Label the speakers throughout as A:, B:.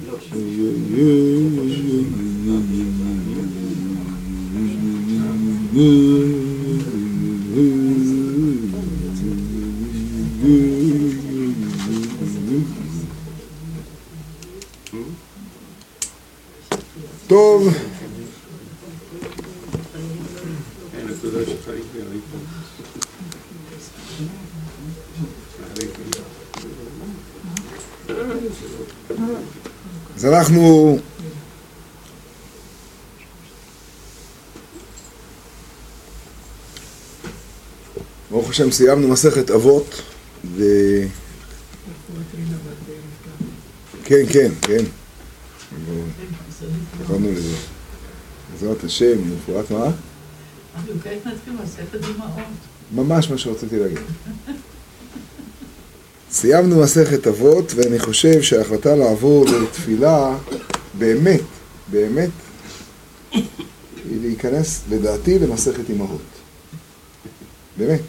A: טוב. אז אנחנו ברוך השם סיימנו מסכת אבות כן, כן, כן. קראנו לזה. בעזרת השם, מפורט מה?
B: אנחנו כעת נתחיל מסכת דמעות.
A: ממש מה שרציתי להגיד. סיימנו מסכת אבות, ואני חושב שההחלטה לעבור לתפילה באמת, באמת, היא להיכנס לדעתי למסכת אימהות. באמת.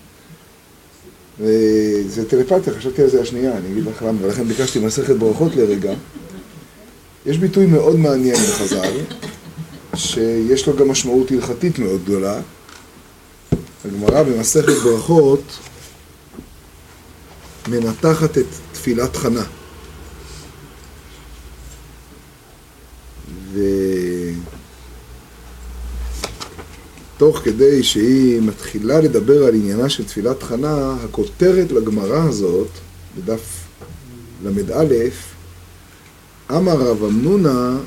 A: וזה טלפתיה, חשבתי על זה השנייה, אני אגיד לך למה, ולכן ביקשתי מסכת ברכות לרגע. יש ביטוי מאוד מעניין בחז"ל, שיש לו גם משמעות הלכתית מאוד גדולה. הגמרא במסכת ברכות מנתחת את תפילת חנה. ותוך כדי שהיא מתחילה לדבר על עניינה של תפילת חנה, הכותרת לגמרא הזאת, בדף למד א', אמר רב אמנונה,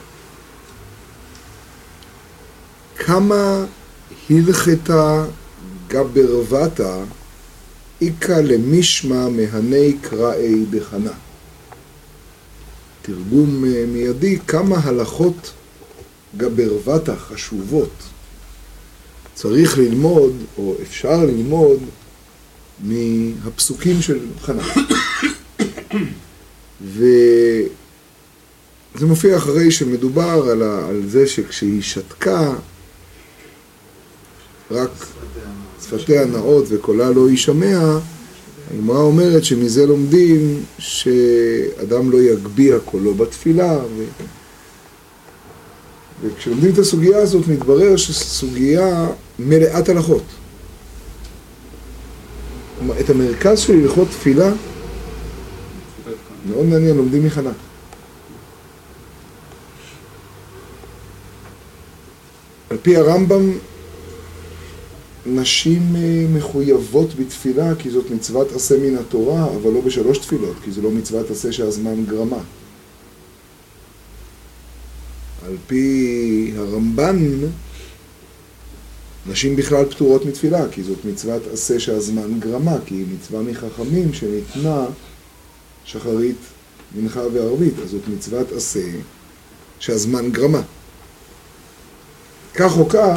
A: כמה הלכתה גברבתה איקה למשמע מהני קראי בחנה. תרגום מיידי, כמה הלכות גברבתה חשובות צריך ללמוד, או אפשר ללמוד, מהפסוקים של חנה. וזה מופיע אחרי שמדובר על זה שכשהיא שתקה, רק שפתיה נאות וקולה לא יישמע, הגמרא אומרת שמזה לומדים שאדם לא יגביה קולו בתפילה, וכשלומדים את הסוגיה הזאת מתברר שסוגיה מלאת הלכות. את המרכז של הלכות תפילה מאוד מעניין, לומדים מחנה. על פי הרמב"ם, נשים מחויבות בתפילה כי זאת מצוות עשה מן התורה, אבל לא בשלוש תפילות, כי זה לא מצוות עשה שהזמן גרמה. על פי הרמב"ן, נשים בכלל פטורות מתפילה, כי זאת מצוות עשה שהזמן גרמה, כי היא מצווה מחכמים שניתנה שחרית, מנחה וערבית, אז זאת מצוות עשה שהזמן גרמה. כך או כך,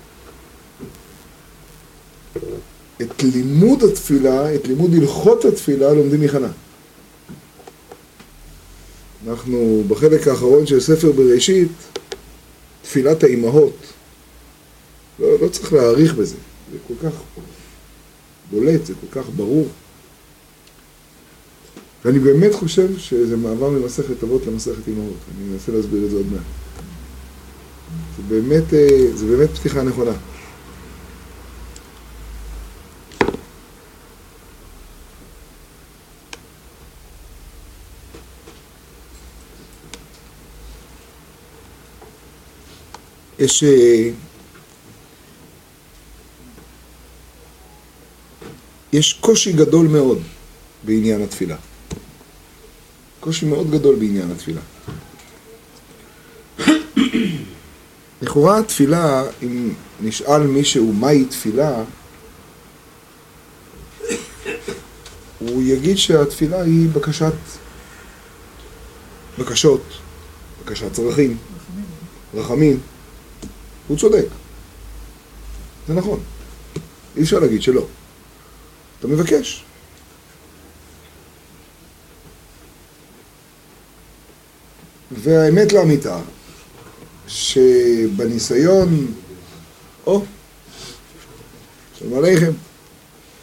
A: את לימוד התפילה, את לימוד הלכות התפילה, לומדים מחנה. אנחנו בחלק האחרון של ספר בראשית, תפילת האימהות. לא צריך להאריך בזה, זה כל כך בולט, זה כל כך ברור. ואני באמת חושב שזה מעבר ממסכת אבות למסכת אימהות. אני אנסה להסביר את זה עוד מעט. זה באמת פתיחה נכונה. יש קושי גדול מאוד בעניין התפילה. קושי מאוד גדול בעניין התפילה. לכאורה התפילה, אם נשאל מישהו מהי תפילה, הוא יגיד שהתפילה היא בקשות, בקשת צרכים, רחמים. הוא צודק. זה נכון. אי אפשר להגיד שלא. אתה מבקש. והאמת לאמיתה, שבניסיון, שלום עליכם.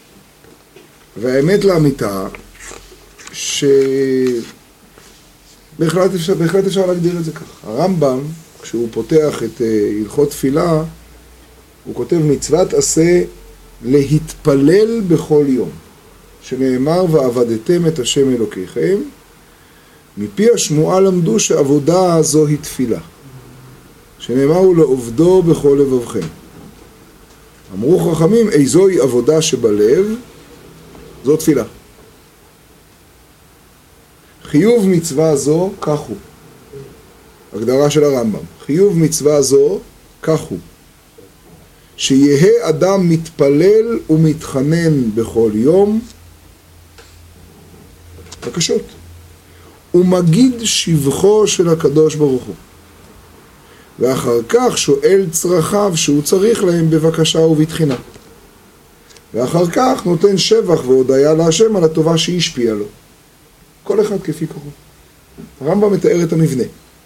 A: והאמת לאמיתה, בהחלט אפשר להגדיר את זה ככה. הרמב"ם, כשהוא פותח את הלכות תפילה, הוא כותב מצוות עשה להתפלל בכל יום, שנאמר ועבדתם את השם אלוקיכם, מפי השמועה למדו שעבודה זו היא תפילה, שנאמר הוא לעובדו בכל לבבכם. אמרו חכמים, איזוהי עבודה שבלב, זו תפילה. חיוב מצווה זו, כך הוא. הגדרה של הרמב"ם. חיוב מצווה זו, כך הוא. שיהא אדם מתפלל ומתחנן בכל יום, בקשות, ומגיד שבחו של הקדוש ברוך הוא. ואחר כך שואל צרכיו שהוא צריך להם בבקשה ובתחינה. ואחר כך נותן שבח והודיה להשם על הטובה שהשפיעה לו. כל אחד כפי כוחו. הרמב"ם מתאר את המבנה.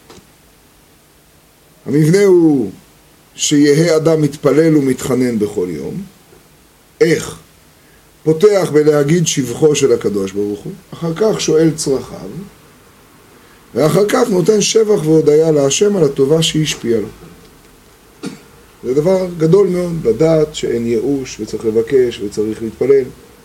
A: המבנה הוא שיהא אדם מתפלל ומתחנן בכל יום. איך? פותח בלהגיד שבחו של הקדוש ברוך הוא, אחר כך שואל צרכיו, ואחר כך נותן שבח והודיה להשם על הטובה שהשפיעה לו. זה דבר גדול מאוד, לדעת שאין ייאוש וצריך לבקש וצריך להתפלל.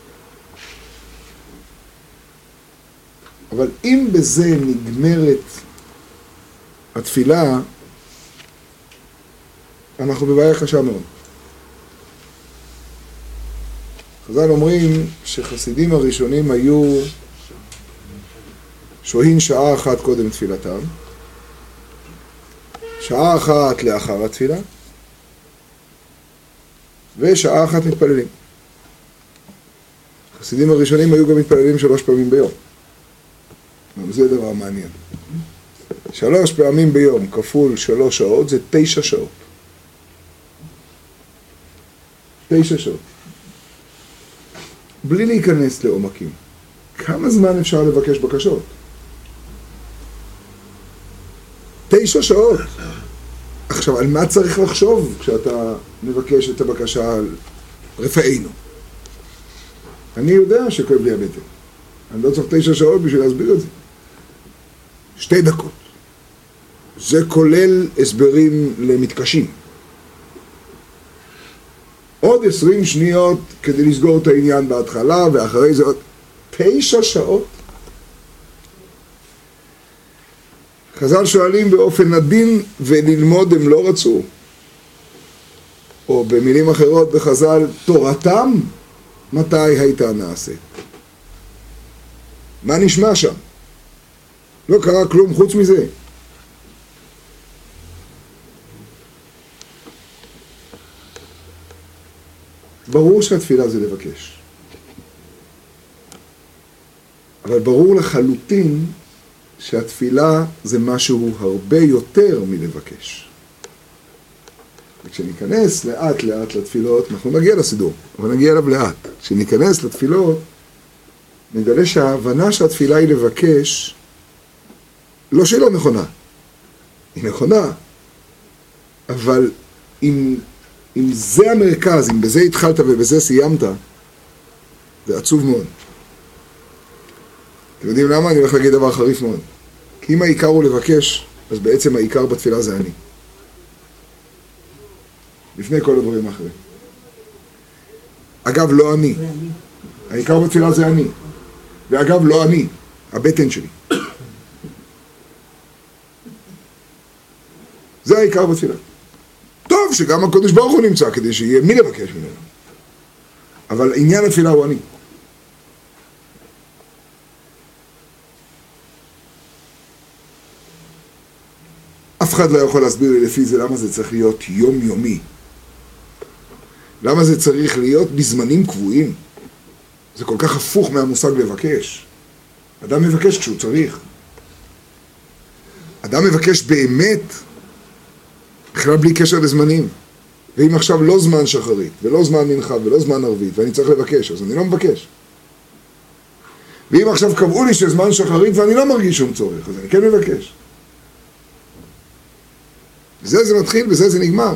A: אבל אם בזה נגמרת התפילה, אנחנו בבעיה קשה מאוד. חז"ל אומרים שחסידים הראשונים היו שוהים שעה אחת קודם תפילתם, שעה אחת לאחר התפילה, ושעה אחת מתפללים. החסידים הראשונים היו גם מתפללים 3 פעמים ביום. זה דבר מעניין. 3 פעמים ביום כפול 3 שעות זה 9 שעות. 9 שעות. בלי להיכנס לעומקים. כמה זמן אפשר לבקש בקשות? 9 שעות. עכשיו, על מה צריך לחשוב כשאתה מבקש את הבקשה על רפאינו? אני יודע שכואב לי הבטן. אני לא צריך 9 שעות בשביל להסביר את זה. 2 דקות. זה כולל הסברים למתקשים. עוד 20 שניות כדי לסגור את העניין בהתחלה, ואחרי זה עוד 9 שעות. חז"ל שואלים באופן עדין, וללמוד הם לא רצו. או במילים אחרות בחז"ל, תורתם מתי הייתה נעשית? מה נשמע שם? לא קרה כלום חוץ מזה. ברור שהתפילה זה לבקש. אבל ברור לחלוטין שהתפילה זה משהו הרבה יותר מלבקש. וכשניכנס לאט לאט לתפילות, אנחנו נגיע לסידור, אבל נגיע אליו לאט. כשניכנס לתפילות, נגלה שההבנה שהתפילה היא לבקש, לא שהיא לא נכונה. היא נכונה, אבל אם זה המרכז, אם בזה התחלת ובזה סיימת, זה עצוב מאוד. אתם יודעים למה? אני הולך להגיד דבר חריף מאוד. כי אם העיקר הוא לבקש, אז בעצם העיקר בתפילה זה אני. לפני כל הדברים האחרים. אגב, לא אני. העיקר בתפילה זה אני. ואגב, לא אני. הבטן שלי. זה העיקר בתפילה. טוב שגם הקדוש ברוך הוא נמצא כדי שיהיה מי לבקש ממנו. אבל עניין התפילה הוא אני. אף אחד לא יכול להסביר לי לפי זה למה זה צריך להיות יומיומי. למה זה צריך להיות בזמנים קבועים. זה כל כך הפוך מהמושג לבקש. אדם מבקש כשהוא צריך. אדם מבקש באמת, בכלל בלי קשר לזמנים. ואם עכשיו לא זמן שחרית, ולא זמן מנחה, ולא זמן ערבית, ואני צריך לבקש, אז אני לא מבקש. ואם עכשיו קבעו לי שזמן שחרית ואני לא מרגיש שום צורך, אז אני כן מבקש. בזה זה מתחיל, בזה זה נגמר.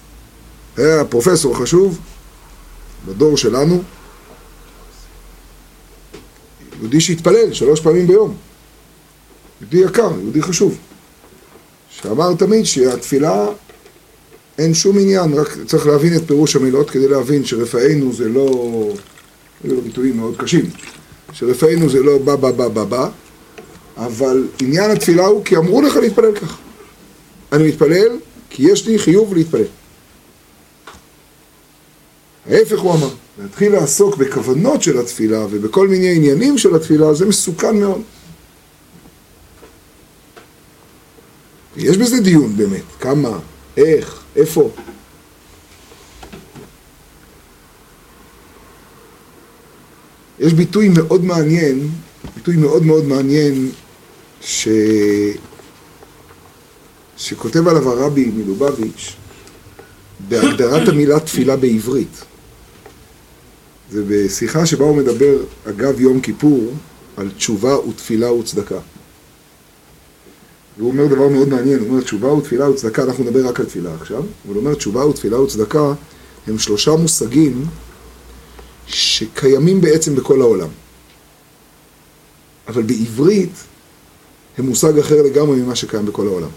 A: היה פרופסור חשוב בדור שלנו, יהודי שהתפלל 3 פעמים ביום. יהודי יקר, יהודי חשוב. שאמר תמיד שהתפילה אין שום עניין, רק צריך להבין את פירוש המילות כדי להבין שרפאנו זה לא, היו לו ביטויים מאוד קשים, שרפאנו זה לא בא, אבל עניין התפילה הוא כי אמרו לך להתפלל כך. אני מתפלל כי יש לי חיוב להתפלל. ההפך הוא אמר, להתחיל לעסוק בכוונות של התפילה ובכל מיני עניינים של התפילה, זה מסוכן מאוד. יש בזה דיון באמת, כמה, איך, איפה. יש ביטוי מאוד מעניין, שכותב עליו הרבי מלובביץ' בהגדרת המילה תפילה בעברית. זה בשיחה שבה הוא מדבר אגב יום כיפור על תשובה ותפילה וצדקה. והוא אומר דבר מאוד מעניין, הוא אומר תשובה ותפילה וצדקה, אנחנו נדבר רק על תפילה עכשיו, אבל הוא אומר תשובה ותפילה וצדקה הם 3 מושגים שקיימים בעצם בכל העולם. אבל בעברית הם מושג אחר לגמרי ממה שקיים בכל העולם.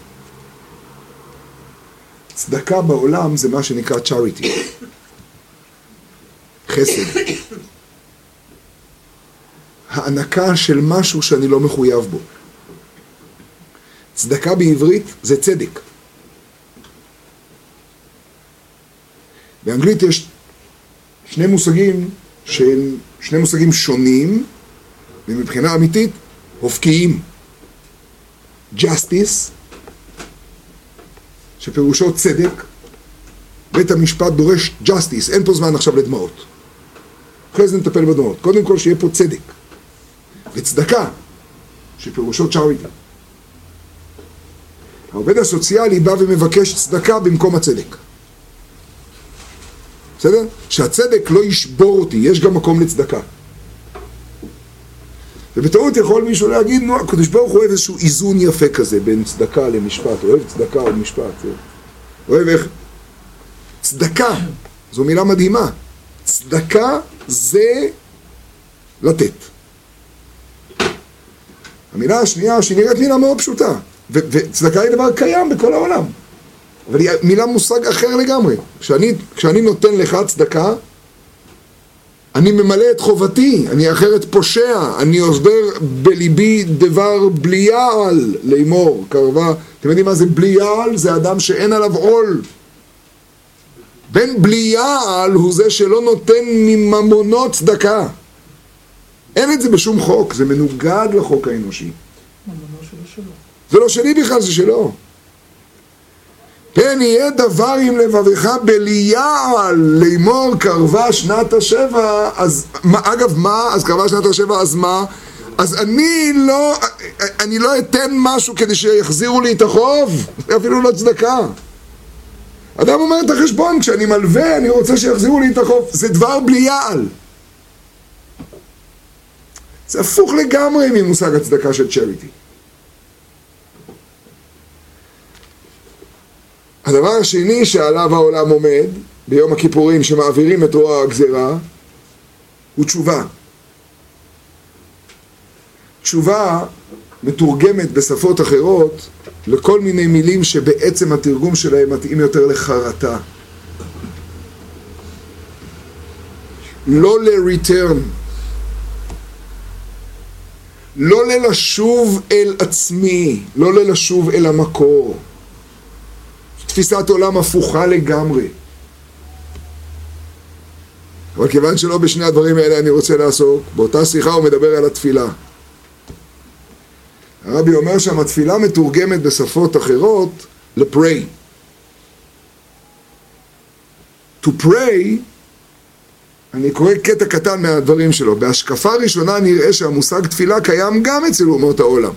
A: צדקה בעולם זה מה שנקרא charity, חסד. הענקה של משהו שאני לא מחויב בו. צדקה בעברית זה צדק. באנגלית יש 2 מושגים שהם 2 מושגים שונים, ומבחינה אמיתית הופקיים. justice, שפירושו צדק, בית המשפט דורש justice, אין פה זמן עכשיו לדמעות. אחרי זה נטפל בדמעות. קודם כל שיהיה פה צדק. וצדקה, שפירושו charity. העובד הסוציאלי בא ומבקש צדקה במקום הצדק. בסדר? שהצדק לא ישבור אותי, יש גם מקום לצדקה. ובטעות יכול מישהו להגיד, נו, הקדוש ברוך הוא אוהב איזשהו איזון יפה כזה בין צדקה למשפט, אוהב צדקה או משפט. אוהב איך? צדקה, זו מילה מדהימה. צדקה זה לתת. המילה השנייה שהיא נראית מילה מאוד פשוטה, וצדקה היא דבר קיים בכל העולם. אבל היא מילה מושג אחר לגמרי. כשאני נותן לך צדקה, אני ממלא את חובתי, אני אחרת פושע, אני עובר בליבי דבר בלי יעל, לאמור, קרבה. אתם יודעים מה זה בלי יעל? זה אדם שאין עליו עול. בן בלי יעל הוא זה שלא נותן מממונות צדקה. אין את זה בשום חוק, זה מנוגד לחוק האנושי. זה לא שלי בכלל, זה שלו. פן יהיה דבר עם לבבך בליעל, לאמור קרבה שנת השבע, אז אגב מה? אז קרבה שנת השבע, אז מה? אז אני לא אתן משהו כדי שיחזירו לי את החוב, אפילו לא צדקה. אדם אומר את החשבון, כשאני מלווה אני רוצה שיחזירו לי את החוב, זה דבר בלי יעל. זה הפוך לגמרי ממושג הצדקה של צ'ריטי. הדבר השני שעליו העולם עומד ביום הכיפורים שמעבירים את רוע הגזירה הוא תשובה. תשובה מתורגמת בשפות אחרות לכל מיני מילים שבעצם התרגום שלהם מתאים יותר לחרטה. לא ל-return, לא ללשוב אל עצמי, לא ללשוב אל המקור. תפיסת עולם הפוכה לגמרי. אבל כיוון שלא בשני הדברים האלה אני רוצה לעסוק, באותה שיחה הוא מדבר על התפילה. הרבי אומר שם, התפילה מתורגמת בשפות אחרות ל-pray. To pray, אני קורא קטע קטן מהדברים שלו. בהשקפה ראשונה נראה שהמושג תפילה קיים גם אצל אומות העולם.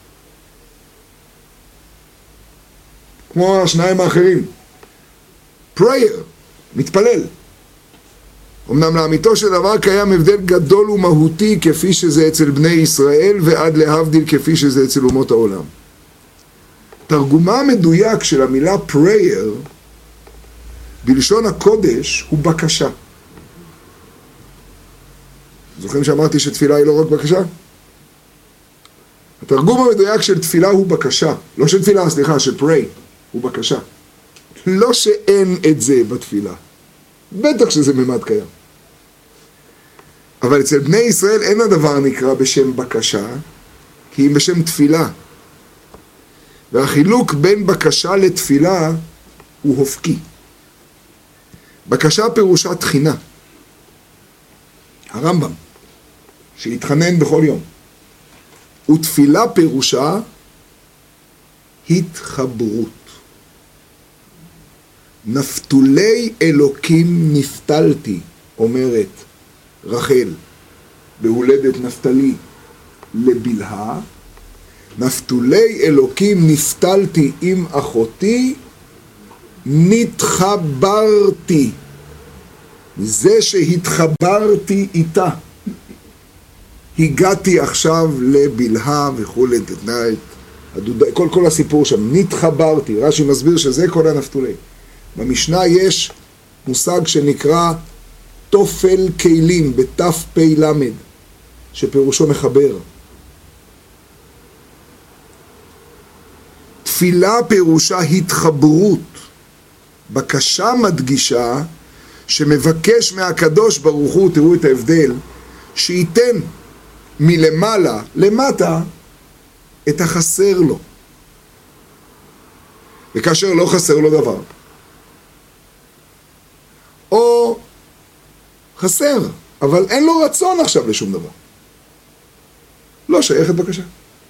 A: כמו השניים האחרים. prayer, מתפלל. אמנם לאמיתו של דבר קיים הבדל גדול ומהותי כפי שזה אצל בני ישראל ועד להבדיל כפי שזה אצל אומות העולם. תרגומה המדויק של המילה prayer בלשון הקודש הוא בקשה. זוכרים שאמרתי שתפילה היא לא רק בקשה? התרגום המדויק של תפילה הוא בקשה. לא של תפילה, סליחה, של pray. הוא בקשה. לא שאין את זה בתפילה. בטח שזה ממד קיים. אבל אצל בני ישראל אין הדבר נקרא בשם בקשה, כי אם בשם תפילה. והחילוק בין בקשה לתפילה הוא הופקי. בקשה פירושה תחינה. הרמב"ם, שהתחנן בכל יום. ותפילה פירושה התחברות. נפתולי אלוקים נפתלתי, אומרת רחל, בהולדת נפתלי לבלהה. נפתולי אלוקים נפתלתי עם אחותי, נתחברתי. זה שהתחברתי איתה. הגעתי עכשיו לבלהה וכולי, כל הסיפור שם, נתחברתי. רש"י מסביר שזה כל הנפתולי. במשנה יש מושג שנקרא תופל כלים, בתף פי למד, שפירושו מחבר. תפילה פירושה התחברות. בקשה מדגישה שמבקש מהקדוש ברוך הוא, תראו את ההבדל, שייתן מלמעלה למטה את החסר לו. וכאשר לא חסר לו דבר, או חסר, אבל אין לו רצון עכשיו לשום דבר, לא שייכת בקשה.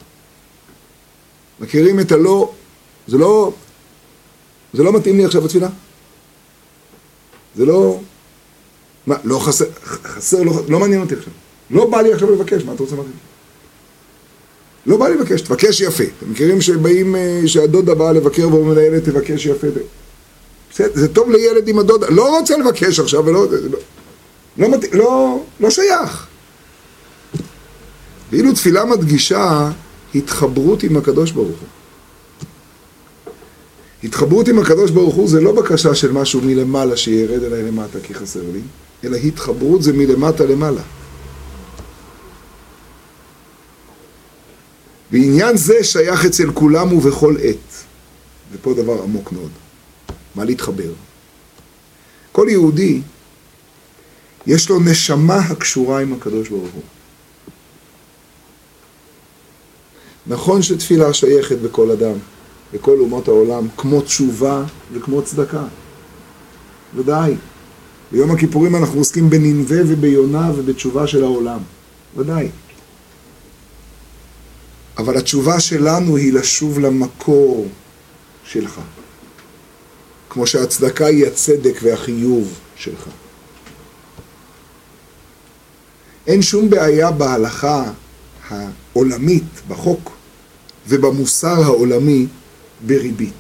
A: מכירים את הלא, זה לא מתאים לי עכשיו בתפילה? זה לא, מה, לא חסר, לא מעניין אותי עכשיו. לא בא לי עכשיו לבקש, מה אתה רוצה להגיד? לא בא לי לבקש, תבקש יפה. אתם מכירים שבאים, שהדודה באה לבקר ואומר לילד, תבקש יפה. זה טוב לילד עם הדודה, לא רוצה לבקש עכשיו, לא שייך. ואילו תפילה מדגישה התחברות עם הקדוש ברוך הוא. התחברות עם הקדוש ברוך הוא זה לא בקשה של משהו מלמעלה שירד אליי למטה כי חסר לי, אלא התחברות זה מלמטה למעלה. בעניין זה שייך אצל כולם ובכל עת. ופה דבר עמוק מאוד. מה להתחבר? כל יהודי יש לו נשמה הקשורה עם הקדוש ברוך הוא. נכון שתפילה שייכת בכל אדם, בכל אומות העולם, כמו תשובה וכמו צדקה. ודאי. ביום הכיפורים אנחנו עוסקים בנינווה וביונה ובתשובה של העולם. ודאי. אבל התשובה שלנו היא לשוב למקור שלך. כמו שהצדקה היא הצדק והחיוב שלך. אין שום בעיה בהלכה העולמית, בחוק ובמוסר העולמי בריבית.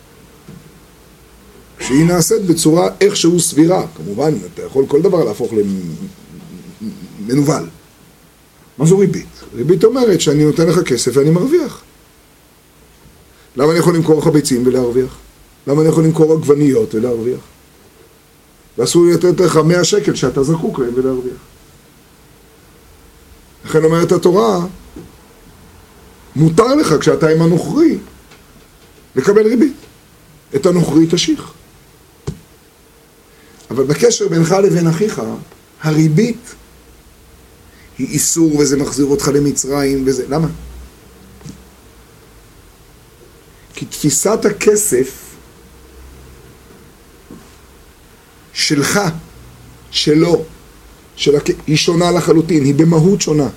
A: שהיא נעשית בצורה איכשהו סבירה. כמובן, אתה יכול כל דבר להפוך למנוול. מה זו ריבית? ריבית אומרת שאני נותן לך כסף ואני מרוויח. למה אני יכול למכור לך ביצים ולהרוויח? למה אני יכול למכור עגבניות ולהרוויח? ואסור לי לתת לך 100 שקל שאתה זקוק להם ולהרוויח. לכן אומרת התורה, מותר לך כשאתה עם הנוכרי לקבל ריבית. את הנוכרי תשיך. אבל בקשר בינך לבין אחיך, הריבית היא איסור וזה מחזיר אותך למצרים וזה. למה? כי תפיסת הכסף שלך, שלו, היא שונה לחלוטין, היא במהות שונה.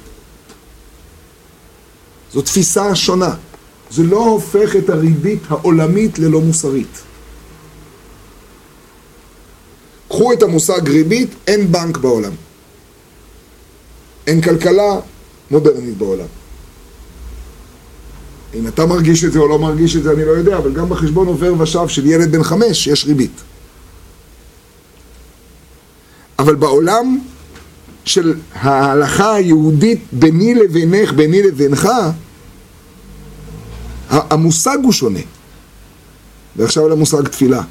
A: זו תפיסה שונה. זה לא הופך את הריבית העולמית ללא מוסרית. קחו את המושג ריבית, אין בנק בעולם. אין כלכלה מודרנית בעולם. אם אתה מרגיש את זה או לא מרגיש את זה, אני לא יודע, אבל גם בחשבון עובר ושב של ילד בן 5 יש ריבית. אבל בעולם של ההלכה היהודית ביני לבינך, ביני לבינך, המושג הוא שונה. ועכשיו על המושג תפילה.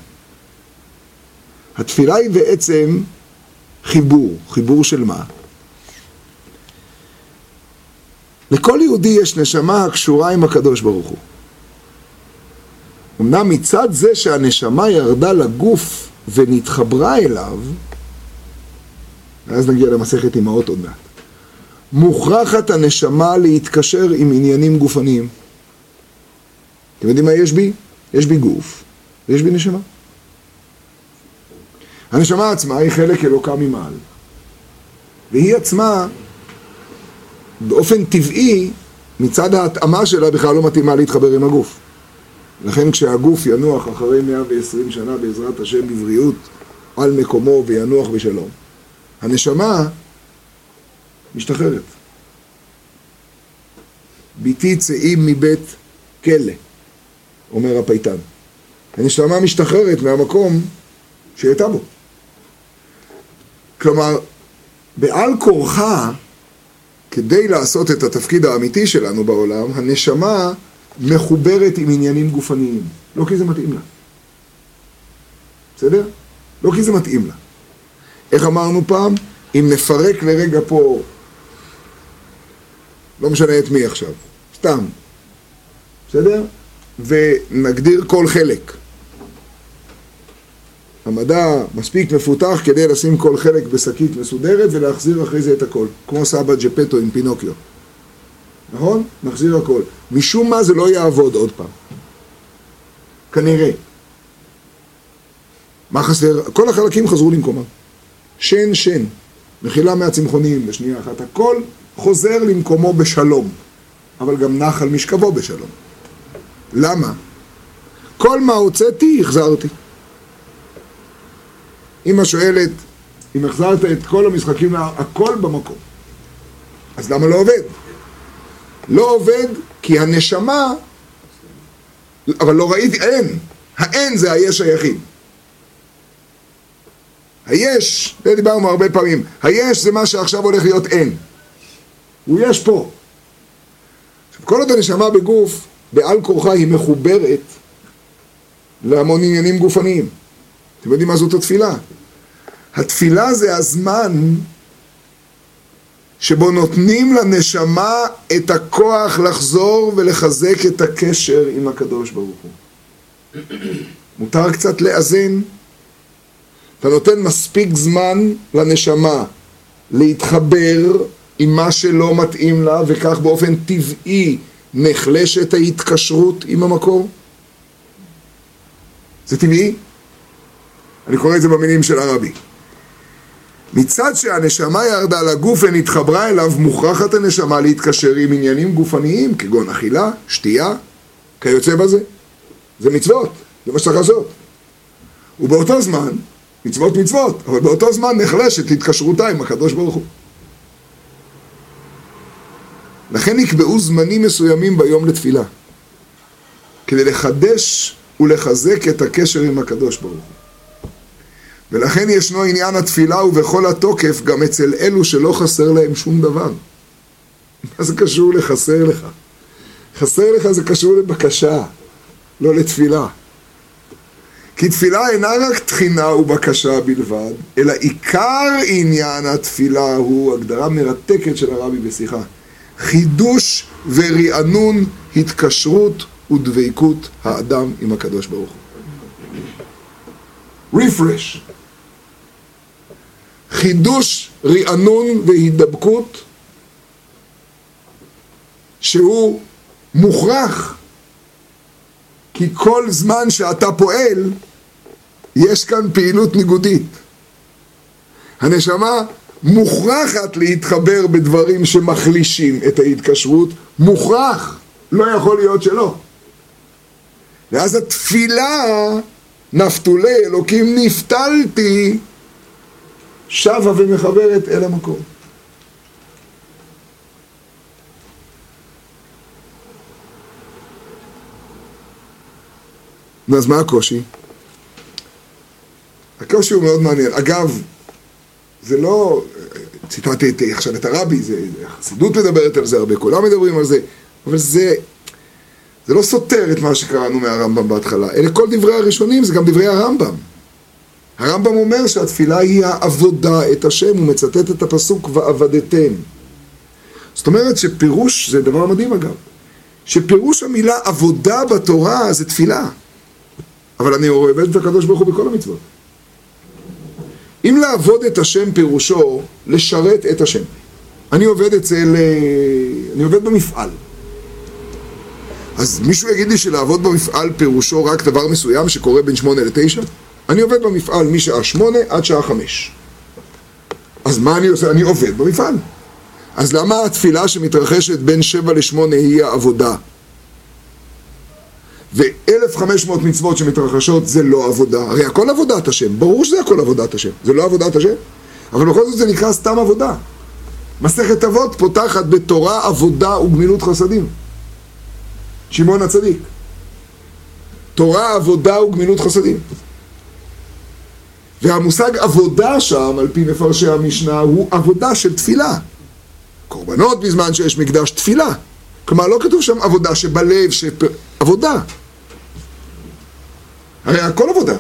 A: התפילה היא בעצם חיבור. חיבור של מה? לכל יהודי יש נשמה הקשורה עם הקדוש ברוך הוא. אמנם מצד זה שהנשמה ירדה לגוף ונתחברה אליו, אז נגיע למסכת אמהות עוד מעט, מוכרחת הנשמה להתקשר עם עניינים גופניים. אתם יודעים מה יש בי? יש בי גוף ויש בי נשמה. הנשמה עצמה היא חלק אלוקה ממעל, והיא עצמה באופן טבעי מצד ההתאמה שלה בכלל לא מתאימה להתחבר עם הגוף. לכן כשהגוף ינוח אחרי 120 שנה בעזרת השם בבריאות על מקומו וינוח בשלום, הנשמה משתחררת. ביתי צאים מבית כלא, אומר הפייטן. הנשמה משתחררת מהמקום שהייתה בו. כלומר, בעל כורחה, כדי לעשות את התפקיד האמיתי שלנו בעולם, הנשמה מחוברת עם עניינים גופניים. לא כי זה מתאים לה. בסדר? לא כי זה מתאים לה. איך אמרנו פעם? אם נפרק לרגע פה, לא משנה את מי עכשיו, סתם. בסדר? ונגדיר כל חלק. המדע מספיק מפותח כדי לשים כל חלק בשקית מסודרת ולהחזיר אחרי זה את הכל. כמו סבא ג'פטו עם פינוקיו. נכון? נחזיר הכל. משום מה זה לא יעבוד עוד פעם. כנראה. מה חסר? כל החלקים חזרו למקומם. שן. מחילה מהצמחונים בשנייה אחת. הכל חוזר למקומו בשלום. אבל גם נח על משכבו בשלום. למה? כל מה הוצאתי, החזרתי. אמא שואלת, אם החזרת את כל המשחקים, הכל במקום. אז למה לא עובד? לא עובד כי הנשמה, אבל לא ראיתי, אין. האין זה היש היחיד. היש, זה דיברנו הרבה פעמים, היש זה מה שעכשיו הולך להיות אין. הוא יש פה. עכשיו, כל עוד הנשמה בגוף, בעל כורחה היא מחוברת להמון עניינים גופניים. אתם יודעים מה זאת התפילה? התפילה זה הזמן שבו נותנים לנשמה את הכוח לחזור ולחזק את הקשר עם הקדוש ברוך הוא. מותר קצת לאזן. אתה נותן מספיק זמן לנשמה להתחבר עם מה שלא מתאים לה, וכך באופן טבעי נחלשת ההתקשרות עם המקור. זה טבעי? אני קורא את זה במילים של הרבי. מצד שהנשמה ירדה לגוף ונתחברה אליו, מוכרחת הנשמה להתקשר עם עניינים גופניים, כגון אכילה, שתייה, כיוצא בזה. זה מצוות, זה מה שצריך לעשות. ובאותו זמן, מצוות, אבל באותו זמן נחלשת התקשרותה עם הקדוש ברוך הוא. לכן נקבעו זמנים מסוימים ביום לתפילה, כדי לחדש ולחזק את הקשר עם הקדוש ברוך הוא. ולכן ישנו עניין התפילה ובכל התוקף גם אצל אלו שלא חסר להם שום דבר. מה זה קשור לחסר לך? חסר לך זה קשור לבקשה, לא לתפילה. כי תפילה אינה רק תחינה ובקשה בלבד, אלא עיקר עניין התפילה הוא הגדרה מרתקת של הרבי בשיחה. חידוש ורענון התקשרות ודבקות האדם עם הקדוש ברוך הוא. refresh. חידוש, רענון והידבקות שהוא מוכרח, כי כל זמן שאתה פועל יש כאן פעילות ניגודית. הנשמה מוכרחת להתחבר בדברים שמחלישים את ההתקשרות, מוכרח, לא יכול להיות שלא. ואז התפילה, נפתולי אלוקים נפתלתי, שווה ומחברת אל המקום. אז מה הקושי? הקושי הוא מאוד מעניין. אגב, זה לא, ציטטתי עכשיו את הרבי, זה החסידות מדברת על זה הרבה, כולם מדברים על זה, אבל זה לא סותר את מה שקראנו מהרמב"ם בהתחלה. אלה כל דברי הראשונים, זה גם דברי הרמב"ם. הרמב"ם אומר שהתפילה היא העבודה את השם, הוא מצטט את הפסוק ועבדתם. זאת אומרת שפירוש, זה דבר מדהים אגב, שפירוש המילה עבודה בתורה זה תפילה. אבל אני עובד את הקדוש ברוך הוא בכל המצוות. אם לעבוד את השם פירושו, לשרת את השם. אני עובד במפעל. אז מישהו יגיד לי שלעבוד במפעל פירושו רק דבר מסוים שקורה בין 8 ל-9? אני עובד במפעל משעה 8 עד שעה 5. אז מה אני עושה? אני עובד במפעל. אז למה התפילה שמתרחשת בין 7 ל-8 היא העבודה? ו-1500 מצוות שמתרחשות זה לא עבודה. הרי הכל עבודת השם. ברור שזה הכל עבודת השם. זה לא עבודת השם. אבל בכל זאת זה נקרא סתם עבודה. מסכת אבות פותחת בתורה, עבודה וגמילות חסדים. שמעון הצדיק. תורה, עבודה וגמילות חסדים. והמושג עבודה שם, על פי מפרשי המשנה, הוא עבודה של תפילה. קורבנות בזמן שיש מקדש תפילה. כלומר, לא כתוב שם עבודה שבלב, עבודה. הרי הכל עבודה.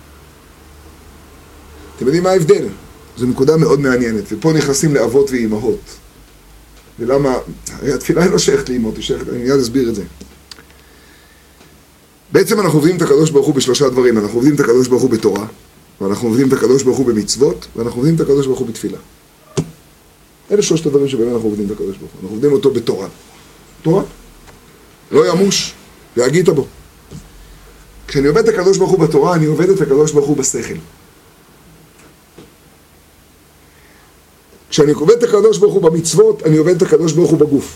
A: אתם יודעים מה ההבדל? זו נקודה מאוד מעניינת, ופה נכנסים לאבות ואימהות. ולמה? הרי התפילה היא לא שייכת לאימות, היא שייכת, אני מיד אסביר את זה. בעצם אנחנו עובדים את הקדוש ברוך הוא בשלושה דברים. אנחנו עובדים את הקדוש ברוך הוא בתורה, ואנחנו עובדים את הקדוש ברוך הוא במצוות, ואנחנו עובדים את הקדוש ברוך הוא בתפילה. אלה שלושת הדברים שבהם אנחנו עובדים את הקדוש ברוך הוא. אנחנו עובדים אותו בתורה. תורה. לא ימוש, והגית בו. כשאני עובד את הקדוש ברוך הוא בתורה, אני עובד את הקדוש ברוך הוא בשכל. כשאני עובד את הקדוש ברוך הוא במצוות, אני עובד את הקדוש ברוך הוא בגוף.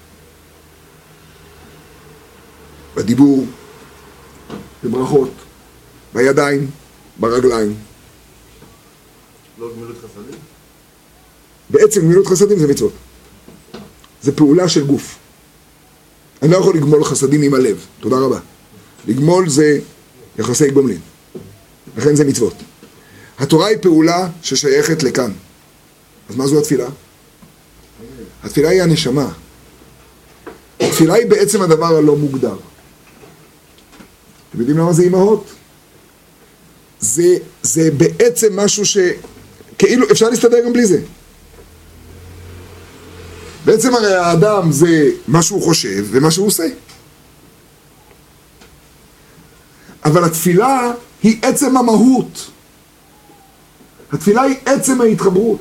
A: בדיבור, בברכות, בידיים, ברגליים.
C: לא גמילות חסדים?
A: בעצם גמילות חסדים זה מצוות. זה פעולה של גוף. אני לא יכול לגמול חסדים עם הלב. תודה רבה. לגמול זה יחסי גומלין. לכן זה מצוות. התורה היא פעולה ששייכת לכאן. אז מה זו התפילה? התפילה היא הנשמה. התפילה היא בעצם הדבר הלא מוגדר. אתם יודעים למה זה אימהות? זה בעצם משהו שכאילו אפשר להסתדר גם בלי זה. בעצם הרי האדם זה מה שהוא חושב ומה שהוא עושה. אבל התפילה היא עצם המהות. התפילה היא עצם ההתחברות.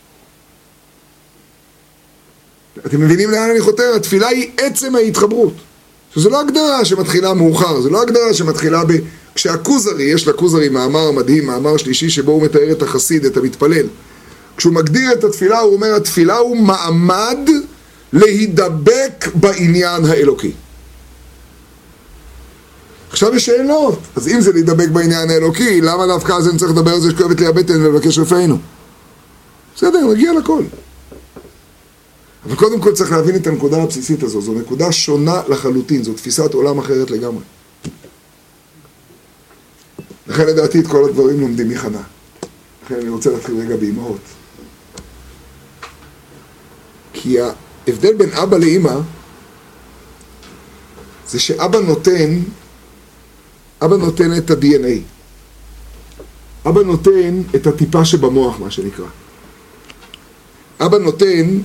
A: אתם מבינים לאן אני חותר? התפילה היא עצם ההתחברות. שזו לא הגדרה שמתחילה מאוחר, זו לא הגדרה שמתחילה כשהכוזרי, יש לכוזרי מאמר מדהים, מאמר שלישי שבו הוא מתאר את החסיד, את המתפלל. כשהוא מגדיר את התפילה, הוא אומר, התפילה הוא מעמד להידבק בעניין האלוקי. עכשיו יש שאלות, אז אם זה להידבק בעניין האלוקי, למה דווקא אז אני צריך לדבר על זה שכואבת לי הבטן ולבקש רפאנו? בסדר, נגיע לכל. אבל קודם כל צריך להבין את הנקודה הבסיסית הזו, זו נקודה שונה לחלוטין, זו תפיסת עולם אחרת לגמרי. לכן לדעתי את כל הדברים לומדים מחנה. לכן אני רוצה להתחיל רגע באמהות. כי ההבדל בין אבא לאמא, זה שאבא נותן את ה-DNA. אבא נותן את הטיפה שבמוח, מה שנקרא. אבא נותן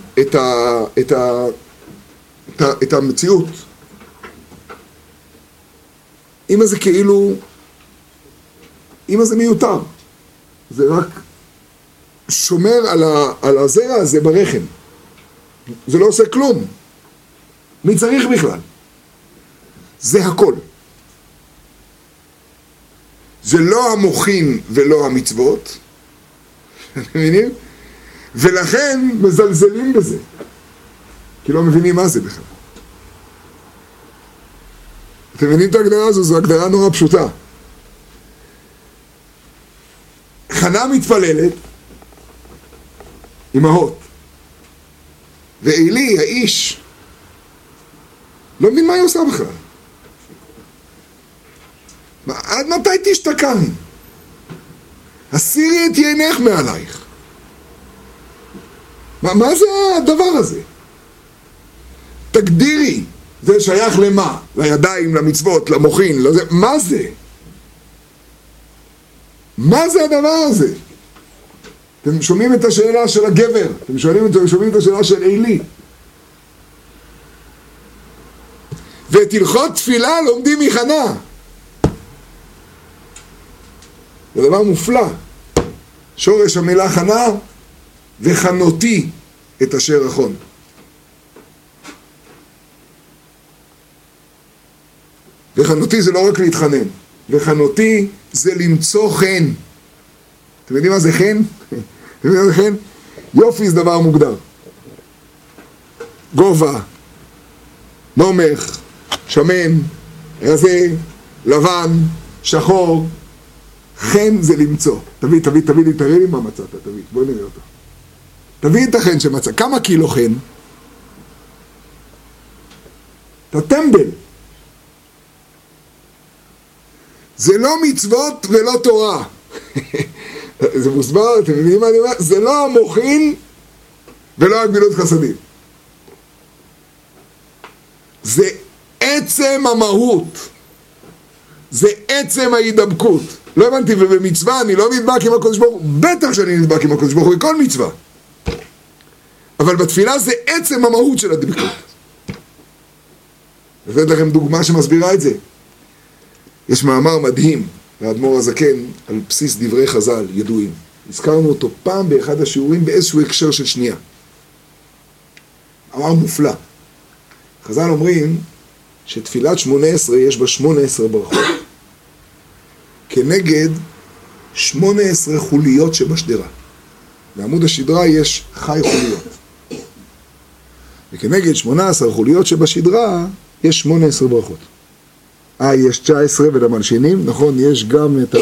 A: את המציאות. אמא זה כאילו, אמא זה מיותר. זה רק שומר על הזרע הזה ברחם. זה לא עושה כלום. מי צריך בכלל? זה הכל. זה לא המוחין ולא המצוות. אתם מבינים? ולכן מזלזלים בזה. כי לא מבינים מה זה בכלל. אתם מבינים את ההגדרה הזו? זו הגדרה נורא פשוטה. חנה מתפללת, אמהות. ואלי, האיש, לא מבין מה היא עושה בכלל. עד מתי תשתכני? הסירי את עינך מעלייך. מה זה הדבר הזה? תגדירי, זה שייך למה? לידיים, למצוות, למוחין, לזה, מה זה? מה זה הדבר הזה? אתם שומעים את השאלה של הגבר, אתם שומעים את השאלה של אלי. ואת הלכות תפילה לומדים מחנה. זה דבר מופלא. שורש המילה חנה, וחנותי את אשר אחון. וחנותי זה לא רק להתחנן, וחנותי זה למצוא חן. אתם יודעים מה זה חן? אתם יודעים מה זה חן? יופי זה דבר מוגדר. גובה, נומך, שמן, רזה, לבן, שחור. חן זה למצוא. תביא לי, תראה לי מה מצאת, תביא, בוא נראה אותה. תביא את החן שמצא. כמה קילו חן? אתה טמבל. זה לא מצוות ולא תורה. זה מוסבר, אתם מבינים מה אני אומר? זה לא המוחין ולא הגמילות חסדים. זה עצם המהות. זה עצם ההידבקות. לא הבנתי, ובמצווה אני לא נדבק עם הקדוש ברוך הוא. בטח שאני נדבק עם הקדוש ברוך הוא, בכל מצווה. אבל בתפילה זה עצם המהות של הדבקות. הבאת לכם דוגמה שמסבירה את זה. יש מאמר מדהים לאדמו"ר הזקן על בסיס דברי חז"ל ידועים. הזכרנו אותו פעם באחד השיעורים באיזשהו הקשר של שנייה. מאמר מופלא. חז"ל אומרים שתפילת 18 יש בה 18 ברכות. כנגד 18 חוליות שבשדרה. בעמוד השדרה יש חי חוליות. וכנגד 18 חוליות שבשדרה יש 18 ברכות. יש 19 ולמלשינים, נכון, יש גם את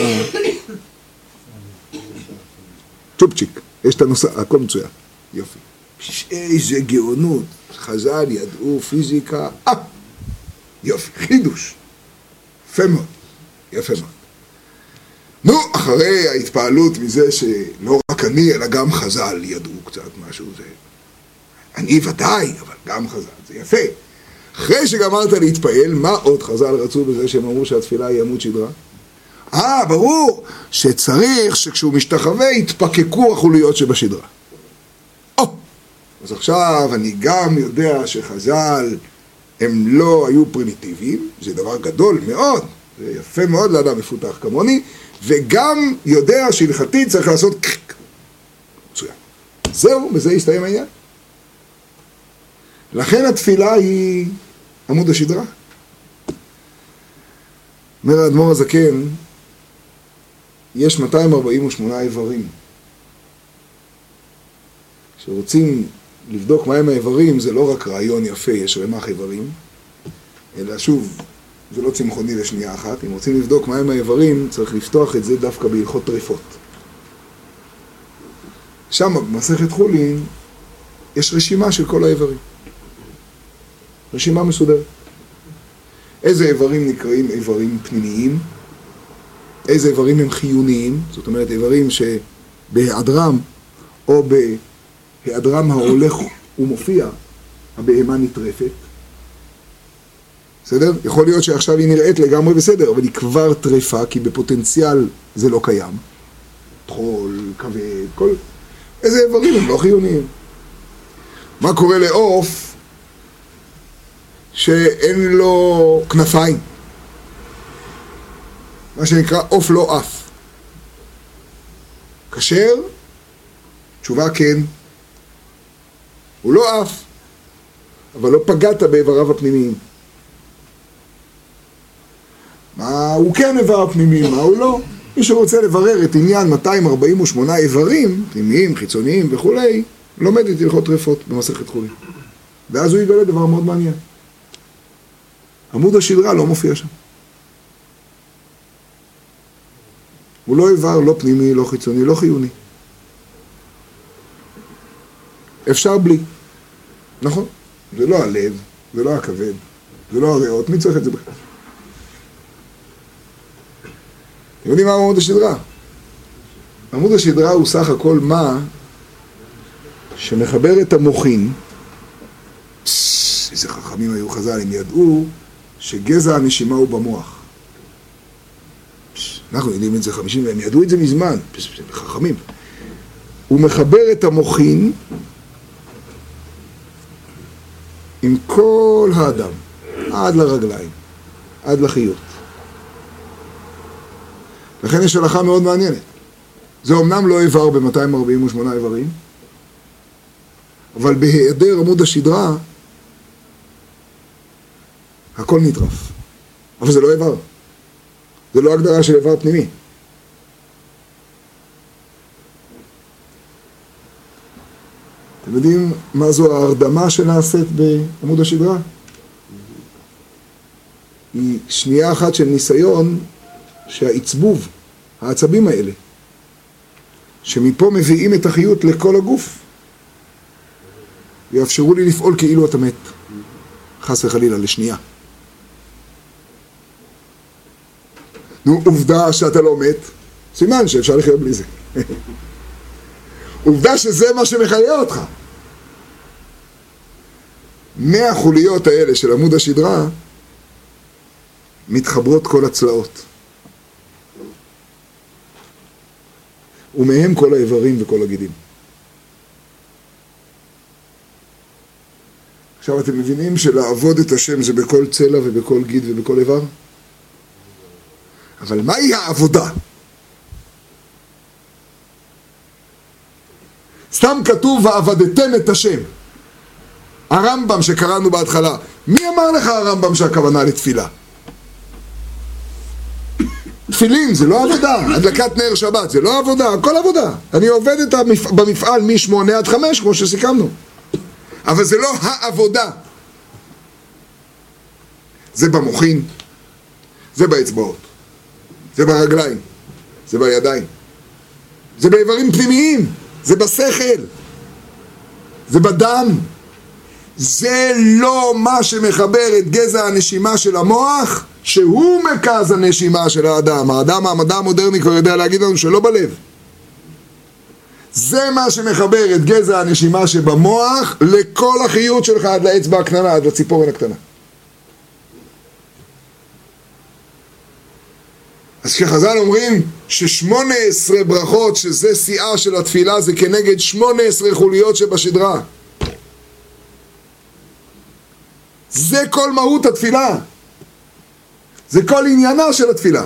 A: צ'ופצ'יק, יש את הנושא, הכל מצוין, יופי. איזה גאונות, חז"ל ידעו פיזיקה, יופי, חידוש, יפה מאוד, יפה מאוד. נו, אחרי ההתפעלות מזה שלא רק אני, אלא גם חז"ל ידעו קצת משהו, זה אני ודאי, אבל גם חז"ל, זה יפה. אחרי שגמרת להתפעל, מה עוד חז"ל רצו בזה שהם אמרו שהתפילה היא עמוד שדרה? ברור שצריך שכשהוא משתחווה יתפקקו החוליות שבשדרה. אז עכשיו אני גם יודע שחז"ל הם לא היו פרימיטיביים, זה דבר גדול מאוד, זה יפה מאוד לאדם מפותח כמוני, וגם יודע שהלכתית צריך לעשות קריק. מצוין. זהו, בזה יסתיים העניין. לכן התפילה היא עמוד השדרה. אומר האדמו"ר הזקן, יש 248 איברים. כשרוצים לבדוק מהם האיברים, זה לא רק רעיון יפה, יש רמ"ח איברים, אלא שוב, זה לא צמחוני לשנייה אחת. אם רוצים לבדוק מהם האיברים, צריך לפתוח את זה דווקא בהלכות טרפות. שם, במסכת חולין, יש רשימה של כל האיברים. רשימה מסודרת. איזה איברים נקראים איברים פנימיים, איזה איברים הם חיוניים, זאת אומרת איברים שבהיעדרם או בהיעדרם ההולך ומופיע, הבהמה נטרפת. בסדר? יכול להיות שעכשיו היא נראית לגמרי בסדר, אבל היא כבר טרפה, כי בפוטנציאל זה לא קיים. טחול, כבד, כל... איזה איברים הם לא חיוניים. מה קורה לעוף שאין לו כנפיים? מה שנקרא עוף לא אף. כשר? תשובה כן. הוא לא אף, אבל לא פגעת באיבריו הפנימיים. מה הוא כן איבר פנימיים, מה הוא לא? מי שרוצה לברר את עניין 248 איברים, פנימיים, חיצוניים וכולי, לומד את הלכות טרפות במסכת חולין. ואז הוא יגלה דבר מאוד מעניין. עמוד השדרה לא מופיע שם. הוא לא איבר, לא פנימי, לא חיצוני, לא חיוני. אפשר בלי. נכון? זה לא הלב, זה לא הכבד, זה לא הריאות, מי צריך את זה בכלל? אתם יודעים מה עמוד השדרה? עמוד השדרה הוא סך הכל מה שמחבר את המוחין. איזה חכמים היו חז"ל, הם ידעו שגזע הנשימה הוא במוח. אנחנו יודעים את זה 50, והם ידעו את זה מזמן, חכמים. הוא מחבר את המוחין עם כל האדם. עד לרגליים, עד לחיות. לכן יש הלכה מאוד מעניינת. זה אומנם לא איבר ב-248 איברים, אבל בהיעדר עמוד השדרה, הכל נטרף. אבל זה לא איבר. זה לא הגדרה של איבר פנימי. אתם יודעים מה זו ההרדמה שנעשית בעמוד השדרה? היא שנייה אחת של ניסיון שהעצבוב, העצבים האלה, שמפה מביאים את החיות לכל הגוף, ויאפשרו לי לפעול כאילו אתה מת, חס וחלילה, לשנייה. נו, עובדה שאתה לא מת, סימן שאפשר לחיות בלי זה. עובדה שזה מה שמחיה אותך. 100 חוליות האלה של עמוד השדרה מתחברות כל הצלעות. ומהם כל האיברים וכל הגידים. עכשיו אתם מבינים שלעבוד את השם זה בכל צלע ובכל גיד ובכל איבר? אבל מהי העבודה? סתם כתוב ועבדתם את השם. הרמב"ם שקראנו בהתחלה. מי אמר לך הרמב"ם שהכוונה לתפילה? תפילין זה לא עבודה, הדלקת נר שבת זה לא עבודה, הכל עבודה. אני עובד במפעל מ-8 עד 5 כמו שסיכמנו. אבל זה לא העבודה. זה במוחין, זה באצבעות, זה ברגליים, זה בידיים, זה באיברים פנימיים, זה בשכל, זה בדם. זה לא מה שמחבר את גזע הנשימה של המוח, שהוא מרכז הנשימה של האדם. המדע המודרני כבר יודע להגיד לנו שלא בלב. זה מה שמחבר את גזע הנשימה שבמוח לכל החיות שלך עד לאצבע הקטנה, עד לציפורן הקטנה. אז כשחז"ל אומרים ש18 ברכות, שזה שיאה של התפילה, זה כנגד 18 חוליות שבשדרה. זה כל מהות התפילה. זה כל עניינה של התפילה.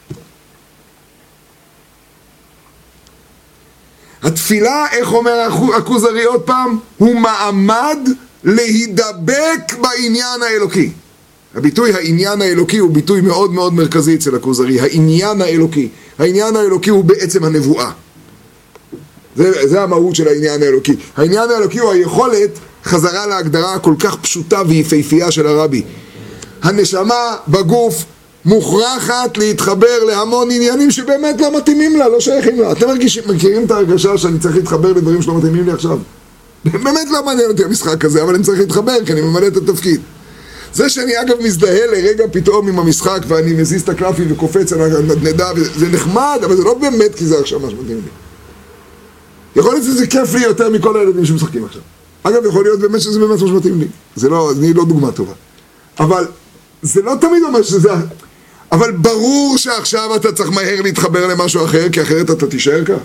A: התפילה, איך אומר הכוזרי עוד פעם? הוא מעמד להידבק בעניין האלוקי. הביטוי העניין האלוקי הוא ביטוי מאוד מאוד מרכזי אצל הכוזרי. העניין האלוקי. העניין האלוקי הוא בעצם הנבואה. זה המהות של העניין האלוקי. העניין האלוקי הוא היכולת חזרה להגדרה הכל כך פשוטה ויפהפייה של הרבי. הנשמה בגוף מוכרחת להתחבר להמון עניינים שבאמת לא מתאימים לה, לא שייכים לה. אתם מכירים את ההרגשה שאני צריך להתחבר לדברים שלא מתאימים לי עכשיו? באמת לא מעניין אותי המשחק הזה, אבל אני צריך להתחבר כי אני ממלא את התפקיד. זה שאני אגב מזדהה לרגע פתאום עם המשחק ואני מזיז את הקלפי וקופץ על הנדנדה, זה נחמד, אבל זה לא באמת כי זה עכשיו מה שמתאים לי. יכול להיות שזה כיף לי יותר מכל הילדים שמשחקים עכשיו. אגב, יכול להיות באמת שזה באמת מה שמתאים לי. זה לא, אני לא דוגמה טובה. אבל זה לא תמיד אומר שזה... אבל ברור שעכשיו אתה צריך מהר להתחבר למשהו אחר, כי אחרת אתה תישאר כך.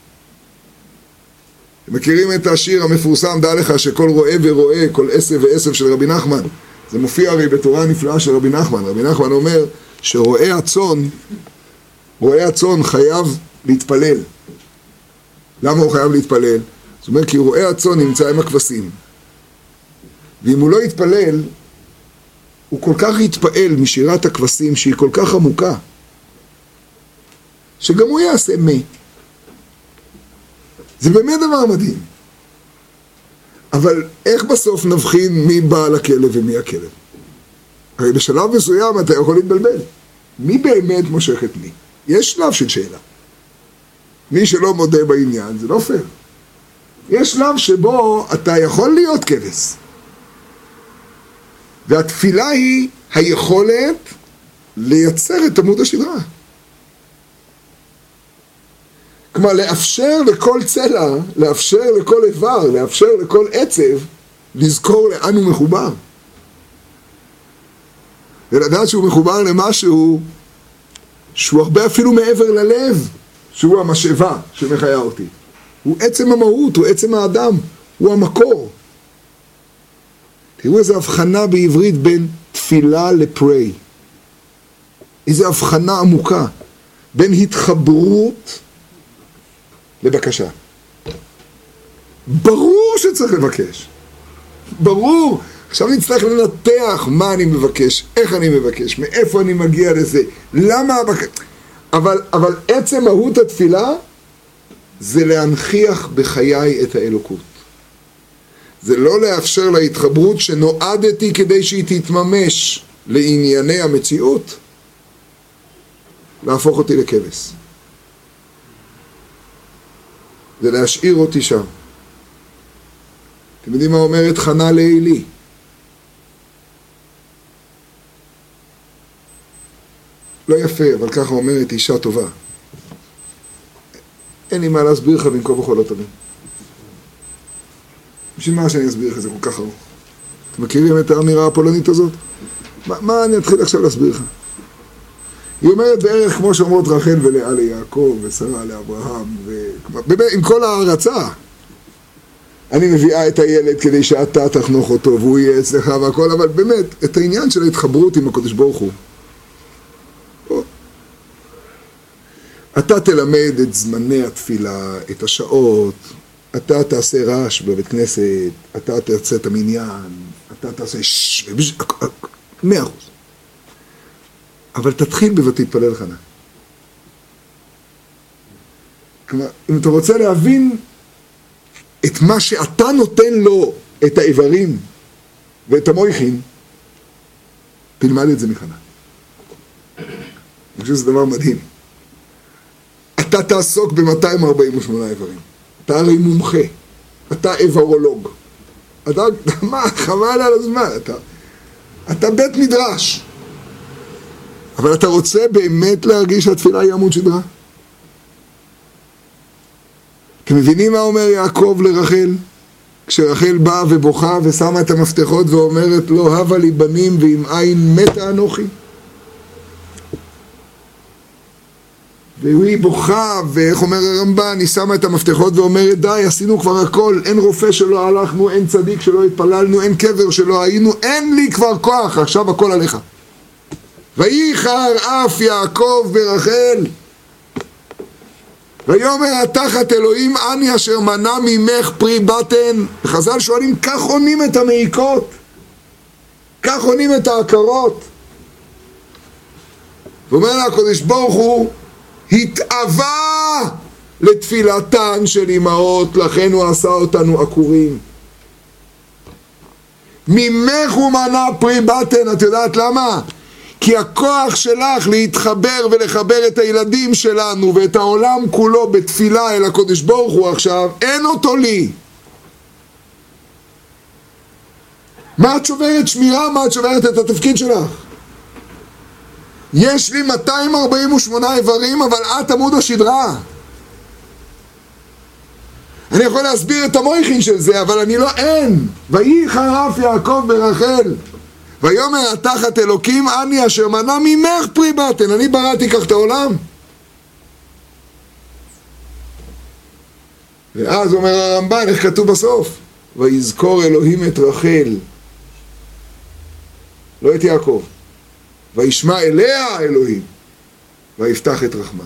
A: מכירים את השיר המפורסם, דע לך שכל רואה ורואה, כל עשב ועשב של רבי נחמן. זה מופיע הרי בתורה הנפלאה של רבי נחמן. רבי נחמן אומר שרואה הצאן חייב להתפלל. למה הוא חייב להתפלל? זאת אומרת, כי רואה הצאן נמצא עם הכבשים. ואם הוא לא יתפלל, הוא כל כך יתפעל משירת הכבשים שהיא כל כך עמוקה, שגם הוא יעשה מה. זה באמת דבר מדהים. אבל איך בסוף נבחין מי בעל הכלב ומי הכלב? הרי בשלב מסוים אתה יכול להתבלבל. מי באמת מושך את מי? יש שלב של שאלה. מי שלא מודה בעניין, זה לא פייר. יש שלב שבו אתה יכול להיות כבש. והתפילה היא היכולת לייצר את עמוד השדרה. כלומר, לאפשר לכל צלע, לאפשר לכל איבר, לאפשר לכל עצב, לזכור לאן הוא מחובר. ולדעת שהוא מחובר למשהו שהוא הרבה אפילו מעבר ללב, שהוא המשאבה שמחיה אותי. הוא עצם המהות, הוא עצם האדם, הוא המקור. תראו איזו הבחנה בעברית בין תפילה לפריי. איזו הבחנה עמוקה בין התחברות לבקשה. ברור שצריך לבקש. ברור. עכשיו נצטרך לנתח מה אני מבקש, איך אני מבקש, מאיפה אני מגיע לזה, למה אבל עצם מהות התפילה זה להנכיח בחיי את האלוקות. זה לא לאפשר להתחברות שנועדתי כדי שהיא תתממש לענייני המציאות, להפוך אותי לכבש. זה להשאיר אותי שם. אתם יודעים מה אומרת חנה לאלי? לא יפה, אבל ככה אומרת אישה טובה. אין לי מה להסביר לך במקום בכל לא תבין. בשביל מה שאני אסביר לך, זה כל כך ארוך. אתם מכירים את האמירה הפולנית הזאת? מה אני אתחיל עכשיו להסביר לך? היא אומרת בערך כמו שאומרות רחל ולאה ליעקב ושרה לאברהם, עם כל ההרצה. אני מביאה את הילד כדי שאתה תחנוך אותו והוא יהיה אצלך והכל, אבל באמת, את העניין של ההתחברות עם הקדוש ברוך הוא. אתה תלמד את זמני התפילה, את השעות, אתה תעשה רעש בבית כנסת, אתה תעשה את המניין, אתה תעשה 100%. אבל תתחיל ותתפלל חנה. כלומר, אם אתה רוצה להבין את מה שאתה נותן לו, את האיברים ואת המויכין, תלמד את זה מחנה. אני חושב שזה דבר מדהים. אתה תעסוק ב-248 איברים. אתה הרי מומחה. אתה איברולוג. אתה, מה, חבל על הזמן. אתה בית מדרש. אבל אתה רוצה באמת להרגיש שהתפילה היא עמוד שדרה? אתם מבינים מה אומר יעקב לרחל? כשרחל באה ובוכה ושמה את המפתחות ואומרת לו, הבה לי בנים ועם עין מתה אנוכי. והיא בוכה, ואיך אומר הרמב"ן, היא שמה את המפתחות ואומרת, די, עשינו כבר הכל, אין רופא שלא הלכנו, אין צדיק שלא התפללנו, אין קבר שלא היינו, אין לי כבר כוח, עכשיו הכל עליך. וייחר אף יעקב ברחל, ויאמר התחת אלוהים אני אשר מנע ממך פרי בטן. וחז"ל שואלים, כך עונים את המעיקות, כך עונים את העקרות. ואומר לה הקדוש ברוך הוא, התאווה לתפילתן של אמהות, לכן הוא עשה אותנו עקורים. ממך הוא מנע פרי בטן. את יודעת למה? כי הכוח שלך להתחבר ולחבר את הילדים שלנו ואת העולם כולו בתפילה אל הקדוש ברוך הוא עכשיו, אין אותו לי. מה את שוברת שמירה? מה את שוברת את התפקיד שלך? יש לי 248 איברים, אבל את עמוד השדרה. אני יכול להסביר את המויכין של זה, אבל אני לא, אין. וייחר אף יעקב ברחל, ויאמר התחת אלוקים אני אשר מנע ממך פרי בטן. אני בראתי כך את העולם. ואז אומר הרמב"ן, איך כתוב בסוף? ויזכור אלוהים את רחל, לא את יעקב, וישמע אליה אלוהים, ויפתח את רחמה.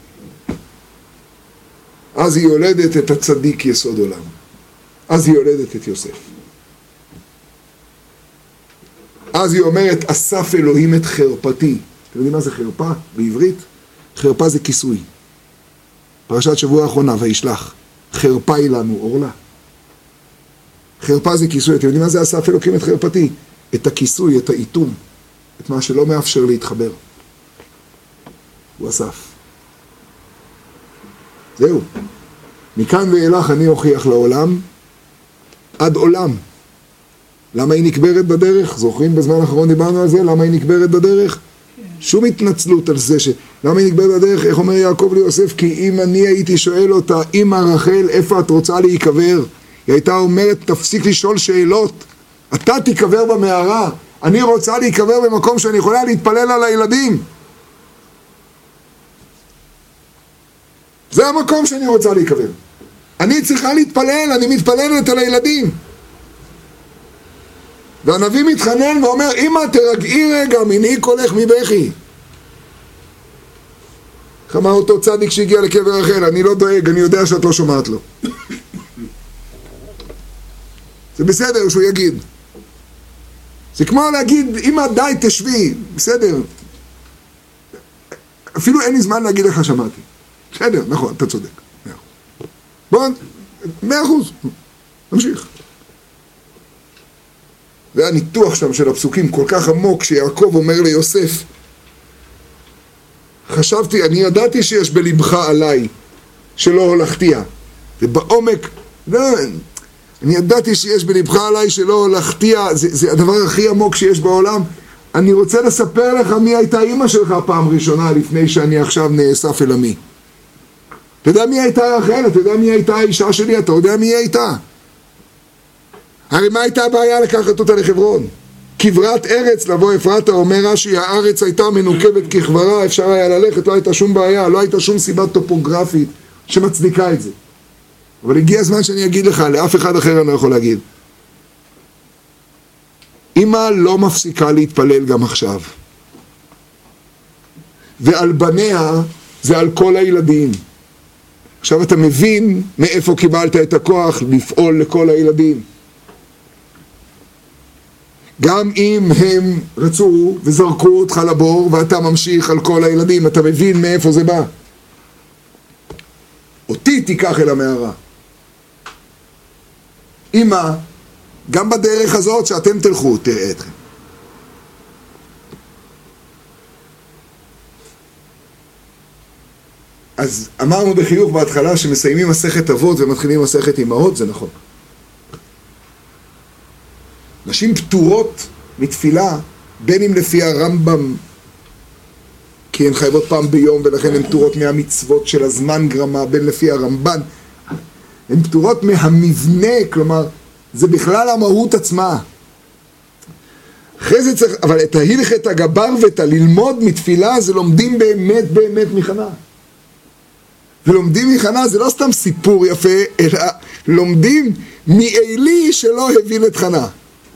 A: אז היא יולדת את הצדיק יסוד עולם. אז היא יולדת את יוסף. אז היא אומרת, אסף אלוהים את חרפתי. אתם יודעים מה זה חרפה בעברית? חרפה זה כיסוי. פרשת שבוע האחרונה, וישלח. חרפה היא לנו, אורלה. חרפה זה כיסוי. אתם יודעים מה זה אסף אלוהים את חרפתי? את הכיסוי, את האיתום. את מה שלא מאפשר להתחבר. הוא אסף. זהו. מכאן ואילך אני אוכיח לעולם, עד עולם. למה היא נקברת בדרך? זוכרים בזמן האחרון דיברנו על זה? למה היא נקברת בדרך? שום התנצלות על זה למה היא נקברת בדרך? איך אומר יעקב ליוסף? כי אם אני הייתי שואל אותה, אמא רחל, איפה את רוצה להיקבר? היא הייתה אומרת, תפסיק לשאול שאלות. אתה תיקבר במערה. אני רוצה להיקבר במקום שאני יכולה להתפלל על הילדים. זה המקום שאני רוצה להיקבר. אני צריכה להתפלל, אני מתפללת על הילדים. והנביא מתחנן ואומר, אמא תרגעי רגע, מנעי קולך מבכי. איך אמר אותו צדיק שהגיע לקבר רחל, אני לא דואג, אני יודע שאת לא שומעת לו. זה בסדר שהוא יגיד. זה כמו להגיד, אמא די תשבי, בסדר. אפילו אין לי זמן להגיד לך שמעתי. בסדר, נכון, אתה צודק. בוא, 100%. נמשיך. זה הניתוח שם של הפסוקים כל כך עמוק שיעקב אומר ליוסף, חשבתי, אני ידעתי שיש בלבך עליי שלא הולכתיה. ובעומק, לא, אני ידעתי שיש בלבך עליי שלא הולכתיה, זה הדבר הכי עמוק שיש בעולם. אני רוצה לספר לך מי הייתה אמא שלך פעם ראשונה לפני שאני עכשיו נאסף אל עמי. אתה יודע מי הייתה רחל? אתה יודע מי הייתה האישה שלי? אתה יודע מי הייתה? הרי מה הייתה הבעיה לקחת אותה לחברון? כברת ארץ לבוא אפרתה, אומר רש"י, הארץ הייתה מנוקבת ככברה, אפשר היה ללכת, לא הייתה שום בעיה, לא הייתה שום סיבה טופוגרפית שמצדיקה את זה. אבל הגיע הזמן שאני אגיד לך, לאף אחד אחר אני לא יכול להגיד. אמא לא מפסיקה להתפלל גם עכשיו. ועל בניה זה על כל הילדים. עכשיו אתה מבין מאיפה קיבלת את הכוח לפעול לכל הילדים. גם אם הם רצו וזרקו אותך לבור ואתה ממשיך על כל הילדים, אתה מבין מאיפה זה בא. אותי תיקח אל המערה. אמא, גם בדרך הזאת שאתם תלכו, תראה אתכם. אז אמרנו בחיוך בהתחלה שמסיימים מסכת אבות ומתחילים מסכת אמהות, זה נכון. נשים פטורות מתפילה, בין אם לפי הרמב"ם, כי הן חייבות פעם ביום ולכן הן פטורות מהמצוות של הזמן גרמה, בין לפי הרמב"ן, הן פטורות מהמבנה, כלומר, זה בכלל המהות עצמה. אחרי זה צריך, אבל את ההלכת הגבר ואת הללמוד מתפילה, זה לומדים באמת באמת מחנה. ולומדים מחנה זה לא סתם סיפור יפה, אלא לומדים מאלי שלא הבין את חנה.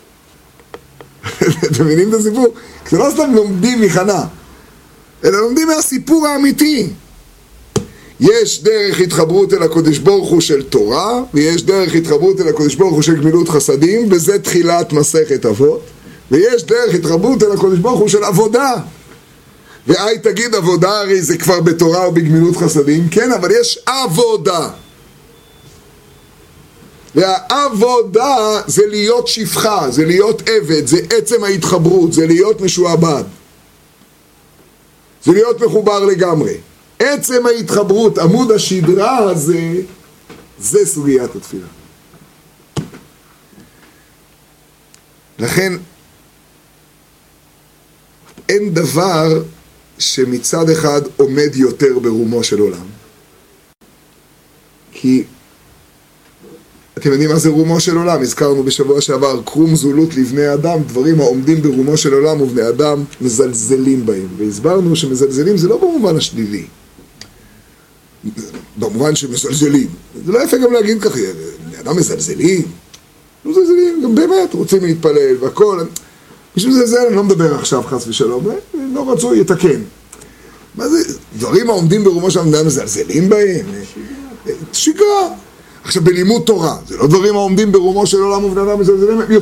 A: אתם מבינים את הסיפור? זה לא סתם לומדים מחנה, אלא לומדים מהסיפור האמיתי. יש דרך התחברות אל הקודש ברוך הוא של תורה, ויש דרך התחברות אל הקודש ברוך הוא של גמילות חסדים, וזה תחילת מסכת אבות. ויש דרך התחברות אל הקודש ברוך הוא של עבודה. ואי תגיד עבודה, הרי זה כבר בתורה או בגמילות חסדים, כן, אבל יש עבודה. והעבודה זה להיות שפחה, זה להיות עבד, זה עצם ההתחברות, זה להיות משועבד. זה להיות מחובר לגמרי. עצם ההתחברות, עמוד השדרה הזה, זה סוגיית התפילה. לכן, אין דבר שמצד אחד עומד יותר ברומו של עולם. כי אתם יודעים מה זה רומו של עולם? הזכרנו בשבוע שעבר, קרום זולות לבני אדם, דברים העומדים ברומו של עולם ובני אדם מזלזלים בהם. והסברנו שמזלזלים זה לא במובן השלילי. במובן שמזלזלים. זה לא יפה גם להגיד ככה, בני אדם מזלזלים. לא מזלזלים, גם באמת רוצים להתפלל והכל. בשביל זה אני לא מדבר עכשיו חס ושלום, לא רצו יתקן. מה זה? דברים העומדים ברומו של אדם מזלזלים בהם? שגרה. עכשיו בלימוד תורה, זה לא דברים העומדים ברומו של עולם ובני אדם מזלזלים בהם?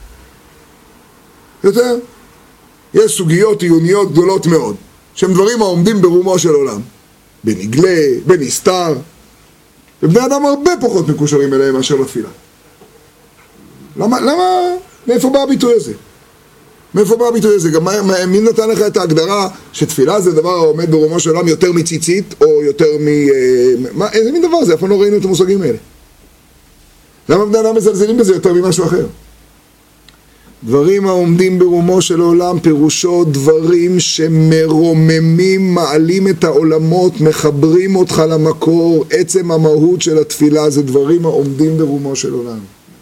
A: יותר. יש סוגיות עיוניות גדולות מאוד, שהם דברים העומדים ברומו של עולם. בנגלה, בנסתר, ובני אדם הרבה פחות מקושרים אליהם מאשר לתפילה. למה? מאיפה בא הביטוי הזה? מאיפה בא הביטוי הזה? גם מי נתן לך את ההגדרה שתפילה זה דבר העומד ברומו של עולם יותר מציצית או יותר איזה מין דבר זה? אף פעם לא ראינו את המושגים האלה. למה בני אדם מזלזלים בזה יותר ממשהו אחר? דברים העומדים ברומו של עולם פירושו דברים שמרוממים, מעלים את העולמות, מחברים אותך למקור. עצם המהות של התפילה זה דברים העומדים ברומו של עולם.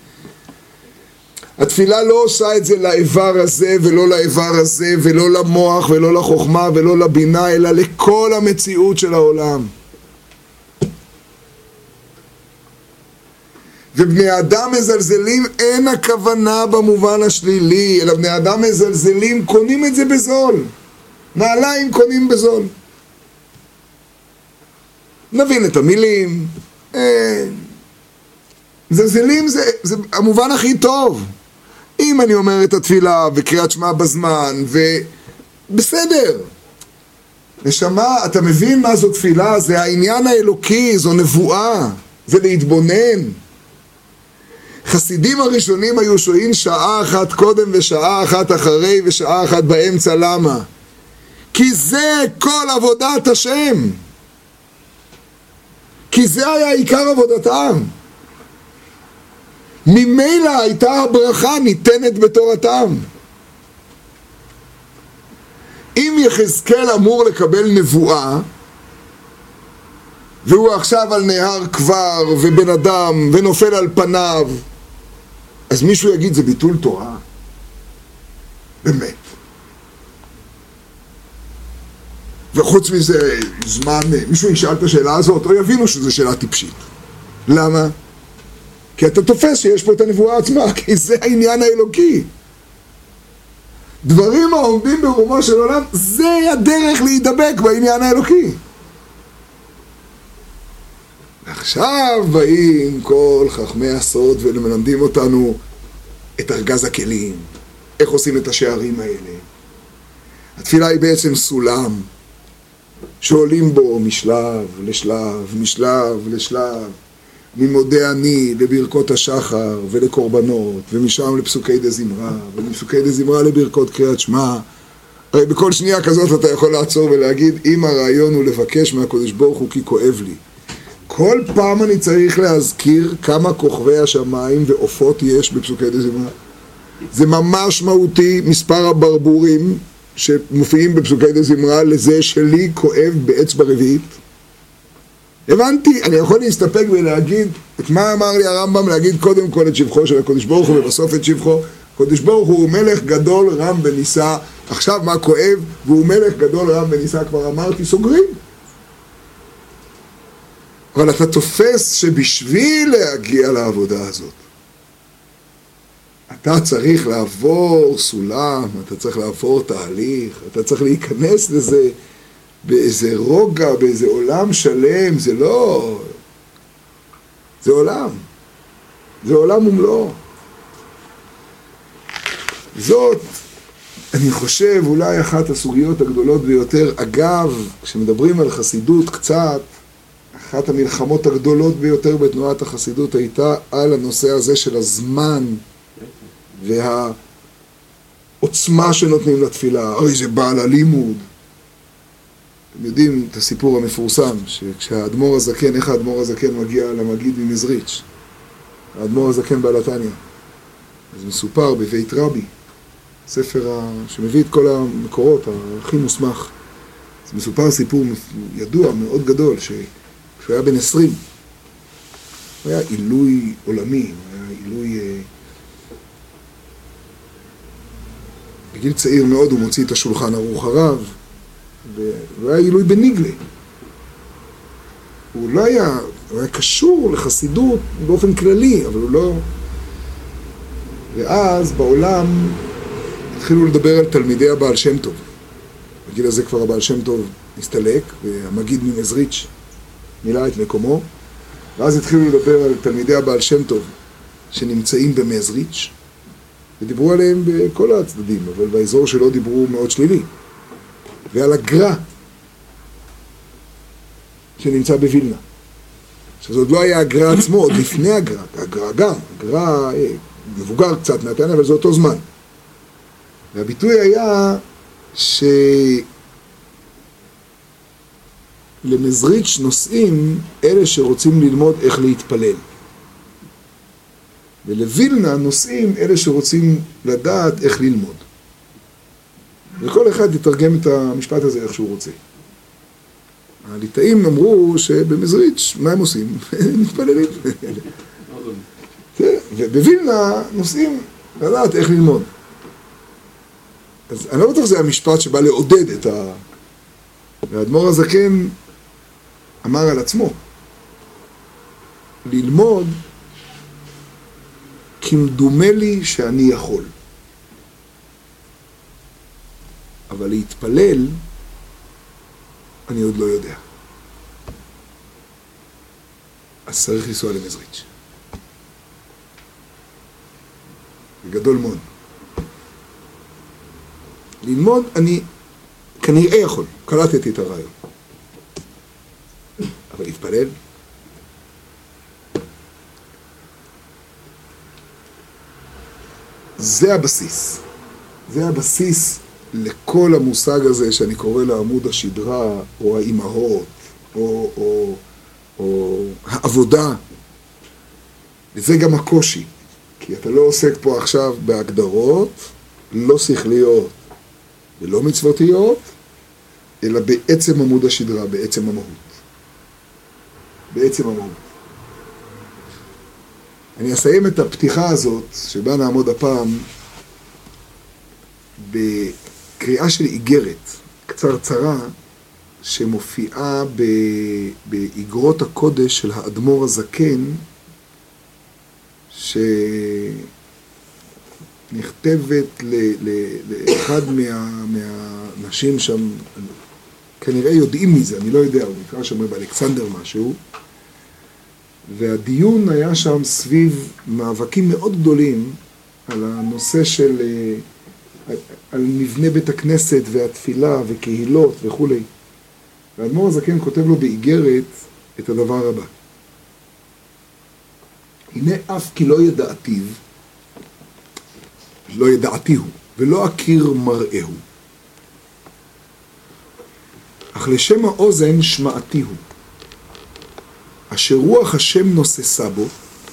A: התפילה לא עושה את זה לאיבר הזה ולא לאיבר הזה ולא למוח ולא לחוכמה ולא לבינה, אלא לכל המציאות של העולם. ובני אדם מזלזלים, אין הכוונה במובן השלילי, אלא בני אדם מזלזלים, קונים את זה בזול. נעליים קונים בזול. נבין את המילים. מזלזלים זה המובן הכי טוב. אם אני אומר את התפילה וקריאת שמע בזמן, בסדר. נשמה, אתה מבין מה זו תפילה? זה העניין האלוקי, זו נבואה, זה להתבונן. חסידים הראשונים היו שוהים שעה אחת קודם ושעה אחת אחרי ושעה אחת באמצע. למה? כי זה כל עבודת השם. כי זה היה עיקר עבודתם. ממילא הייתה הברכה ניתנת בתורתם. אם יחזקאל אמור לקבל נבואה, והוא עכשיו על נהר כבר ובן אדם ונופל על פניו, אז מישהו יגיד זה ביטול תורה? באמת. וחוץ מזה זמן, מישהו ישאל את השאלה הזאת או יבינו שזו שאלה טיפשית. למה? כי אתה תופס שיש פה את הנבואה עצמה, כי זה העניין האלוקי. דברים העומדים ברומו של עולם, זה הדרך להידבק בעניין האלוקי. עכשיו באים כל חכמי הסוד ומלמדים אותנו את ארגז הכלים, איך עושים את השערים האלה. התפילה היא בעצם סולם שעולים בו משלב לשלב, משלב לשלב, ממודה אני לברכות השחר ולקורבנות, ומשם לפסוקי דזמרה, ומפסוקי דזמרה לברכות קריאת שמע. הרי בכל שנייה כזאת אתה יכול לעצור ולהגיד, אם הרעיון הוא לבקש מהקדוש ברוך הוא כי כואב לי. כל פעם אני צריך להזכיר כמה כוכבי השמיים ועופות יש בפסוקי דזמרה. זה ממש מהותי, מספר הברבורים שמופיעים בפסוקי דזמרה לזה שלי כואב באצבע רביעית. הבנתי, אני יכול להסתפק ולהגיד את מה אמר לי הרמב"ם, להגיד קודם כל את שבחו של הקדוש ברוך הוא ובסוף את שבחו. הקדוש ברוך הוא מלך גדול רם ונישא. עכשיו מה כואב? והוא מלך גדול רם ונישא, כבר אמרתי, סוגרים. אבל אתה תופס שבשביל להגיע לעבודה הזאת אתה צריך לעבור סולם, אתה צריך לעבור תהליך, אתה צריך להיכנס לזה באיזה רוגע, באיזה עולם שלם. זה לא... זה עולם. זה עולם ומלואו. זאת, אני חושב, אולי אחת הסוגיות הגדולות ביותר. אגב, כשמדברים על חסידות קצת, אחת המלחמות הגדולות ביותר בתנועת החסידות הייתה על הנושא הזה של הזמן והעוצמה שנותנים לתפילה. הרי זה בעל הלימוד. אתם יודעים את הסיפור המפורסם, שכשהאדמו"ר הזקן, איך האדמו"ר הזקן מגיע למגיד ממזריץ', האדמו"ר הזקן בעל התניא, אז מסופר בבית רבי, ספר שמביא את כל המקורות, הכי מוסמך. אז מסופר סיפור ידוע מאוד גדול, כשהוא היה בן 20, הוא היה עילוי עולמי, הוא היה עילוי... בגיל צעיר מאוד הוא מוציא את השולחן ערוך הרב, והוא היה עילוי בניגלה. הוא לא היה, הוא היה קשור לחסידות באופן כללי, אבל הוא לא... ואז בעולם התחילו לדבר על תלמידי הבעל שם טוב. בגיל הזה כבר הבעל שם טוב הסתלק, והמגיד ממזריץ' מילא את מקומו, ואז התחילו לדבר על תלמידי הבעל שם טוב שנמצאים במזריץ', ודיברו עליהם בכל הצדדים, אבל באזור שלו דיברו מאוד שלילי. ועל הגר"א שנמצא בווילנה. עכשיו, זה עוד לא היה הגר"א עצמו, עוד לפני הגר"א, הגר"א גם, הגר"א מבוגר קצת מהתניא, אבל זה אותו זמן. והביטוי היה שלמזריץ' נוסעים אלה שרוצים ללמוד איך להתפלל. ולווילנה נוסעים אלה שרוצים לדעת איך ללמוד. וכל אחד יתרגם את המשפט הזה איך שהוא רוצה. הליטאים אמרו שבמזריץ' מה הם עושים? הם מתפללים. ובווילנה נוסעים לדעת איך ללמוד. אז אני לא בטוח שזה המשפט שבא לעודד את ה... והאדמו"ר הזקן אמר על עצמו, ללמוד כמדומה לי שאני יכול. אבל להתפלל, אני עוד לא יודע. אז צריך לנסוע למזריץ'. בגדול מאוד. ללמוד, אני כנראה יכול, קלטתי את הרעיון. אבל להתפלל? זה הבסיס. זה הבסיס לכל המושג הזה שאני קורא לו עמוד השדרה, או האימהות, או העבודה. וזה גם הקושי. כי אתה לא עוסק פה עכשיו בהגדרות, לא שכליות ולא מצוותיות, אלא בעצם עמוד השדרה, בעצם המהות. בעצם המהות. אני אסיים את הפתיחה הזאת, שבה נעמוד הפעם, בקריאה של איגרת קצרצרה, שמופיעה באיגרות הקודש של האדמו"ר הזקן, שנכתבת לאחד מהאנשים שם, כנראה יודעים מזה, אני לא יודע, הוא נקרא שם באלכסנדר משהו, והדיון היה שם סביב מאבקים מאוד גדולים על הנושא של, על מבנה בית הכנסת והתפילה וקהילות וכו'. והאדמו"ר הזקן כותב לו באיגרת את הדבר הבא. הנה אף כי לא ידעתיו, לא ידעתיהו, ולא אכיר מראהו. אך לשם האוזן שמעתיהו. אשר רוח השם נוססה בו,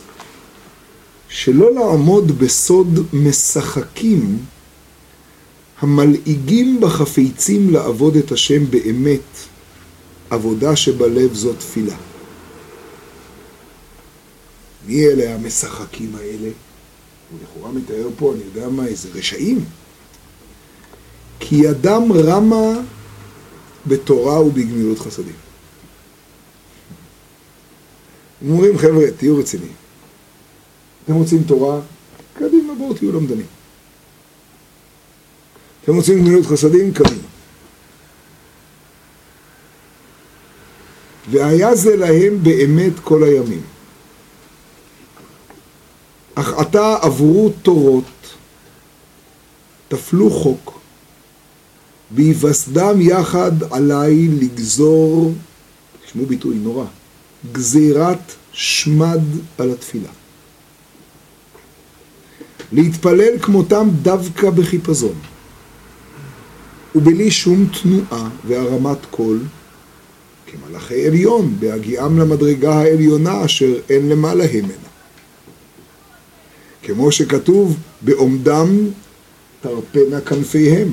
A: שלא לעמוד בסוד משחקים, המלעיגים בחפיצים לעבוד את השם באמת, עבודה שבלב זו תפילה. מי אלה המשחקים האלה? הוא לכאורה מתאר פה, אני יודע מה, איזה רשעים. כי ידם רמה בתורה ובגמילות חסדים. הם אומרים, חבר'ה, תהיו רציניים. אתם רוצים תורה? קדימה, בואו תהיו למדנים. אתם רוצים גמילות חסדים? קדימה. והיה זה להם באמת כל הימים. אך עתה עברו תורות, תפלו חוק, ויווסדם יחד עליי לגזור, תשמעו ביטוי נורא, גזירת שמד על התפילה. להתפלל כמותם דווקא בחיפזון, ובלי שום תנועה והרמת קול, כמלאכי עליון, בהגיעם למדרגה העליונה אשר אין למעלה ממנה. כמו שכתוב, בעומדם תרפנה כנפיהם.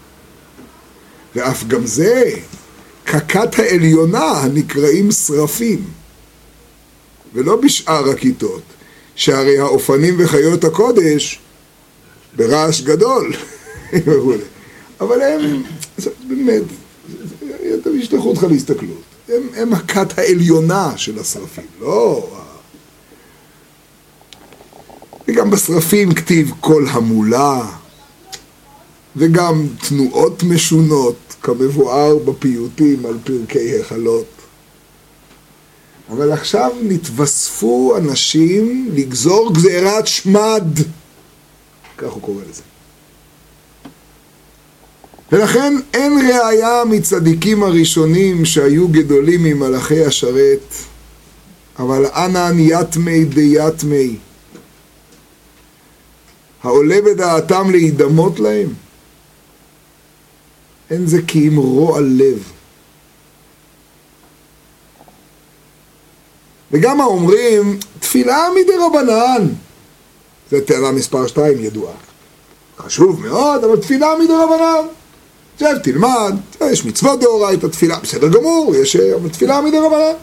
A: ואף גם זה, ככת העליונה הנקראים שרפים. ולא בשאר הכיתות, שהרי האופנים וחיות הקודש ברעש גדול. אבל הם, באמת, אתם ישלחו אותך להסתכלות. הם הכת העליונה של השרפים, לא... וגם בשרפים כתיב כל המולה, וגם תנועות משונות, כמבואר בפיוטים על פרקי החלות. אבל עכשיו נתווספו אנשים לגזור גזירת שמד, כך הוא קורא לזה. ולכן אין ראיה מצדיקים הראשונים שהיו גדולים ממלאכי השרת, אבל אנן יתמי דיתמי, העולה בדעתם להידמות להם, אין זה כי אם רוע לב. וגם האומרים, תפילה מדי רבנן, זה טענה מספר 2 ידועה. חשוב מאוד, אבל תפילה מדי רבנן. עכשיו תלמד, יש מצוות דאורייתא, התפילה, בסדר גמור, יש תפילה מדי רבנן.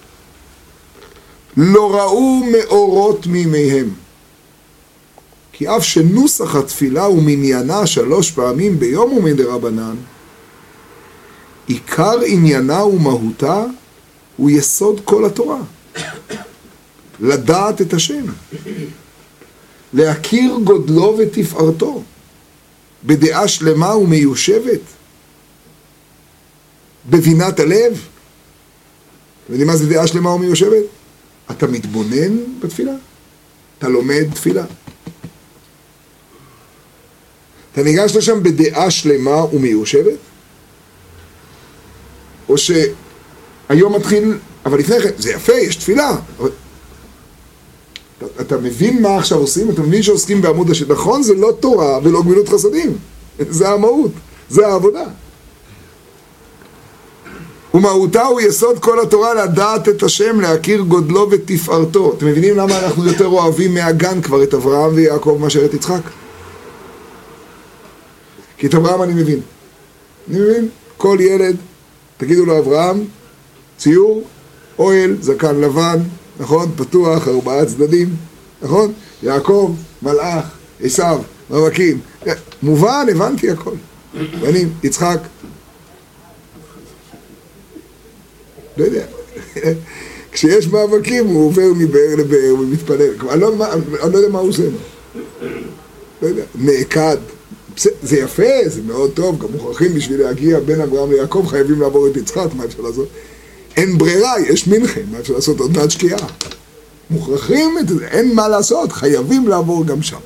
A: לא ראו מאורות מימיהם. כי אף שנוסח התפילה הוא מניינה 3 פעמים ביום ומדי רבנן, עיקר עניינה ומהותה הוא יסוד כל התורה. לדעת את השם. להכיר גודלו ותפארתו, בדעה שלמה ומיושבת, בבינת הלב. אתם יודעים מה זה דעה שלמה ומיושבת? אתה מתבונן בתפילה? אתה לומד תפילה? אתה ניגש לשם בדעה שלמה ומיושבת? או שהיום מתחיל, אבל לפני כן, זה יפה, יש תפילה. אתה מבין מה עכשיו עושים? אתה מבין שעוסקים בעמוד השם. נכון, זה לא תורה ולא גמילות חסדים. זה המהות, זה העבודה. ומהותה הוא יסוד כל התורה, לדעת את השם, להכיר גודלו ותפארתו. אתם מבינים למה אנחנו יותר אוהבים מהגן כבר את אברהם ויעקב מאשר את יצחק? כי את אברהם אני מבין. אני מבין? כל ילד, תגידו לו אברהם, ציור, אוהל, זקן לבן, נכון? פתוח, 4 צדדים, נכון? יעקב, מלאך, עשיו, מאבקים. מובן, הבנתי הכל. ואני, יצחק, לא יודע. כשיש מאבקים הוא עובר מבאר לבאר ומתפלל. אני לא יודע מה הוא עושה. לא יודע. נעקד. זה יפה, זה מאוד טוב. גם מוכרחים בשביל להגיע בין אברהם ליעקב חייבים לעבור את יצחק. מה אפשר לעשות? אין ברירה, יש מנחה. מה אפשר לעשות? עוד מעט שקיעה. מוכרחים את זה. אין מה לעשות. חייבים לעבור גם שם.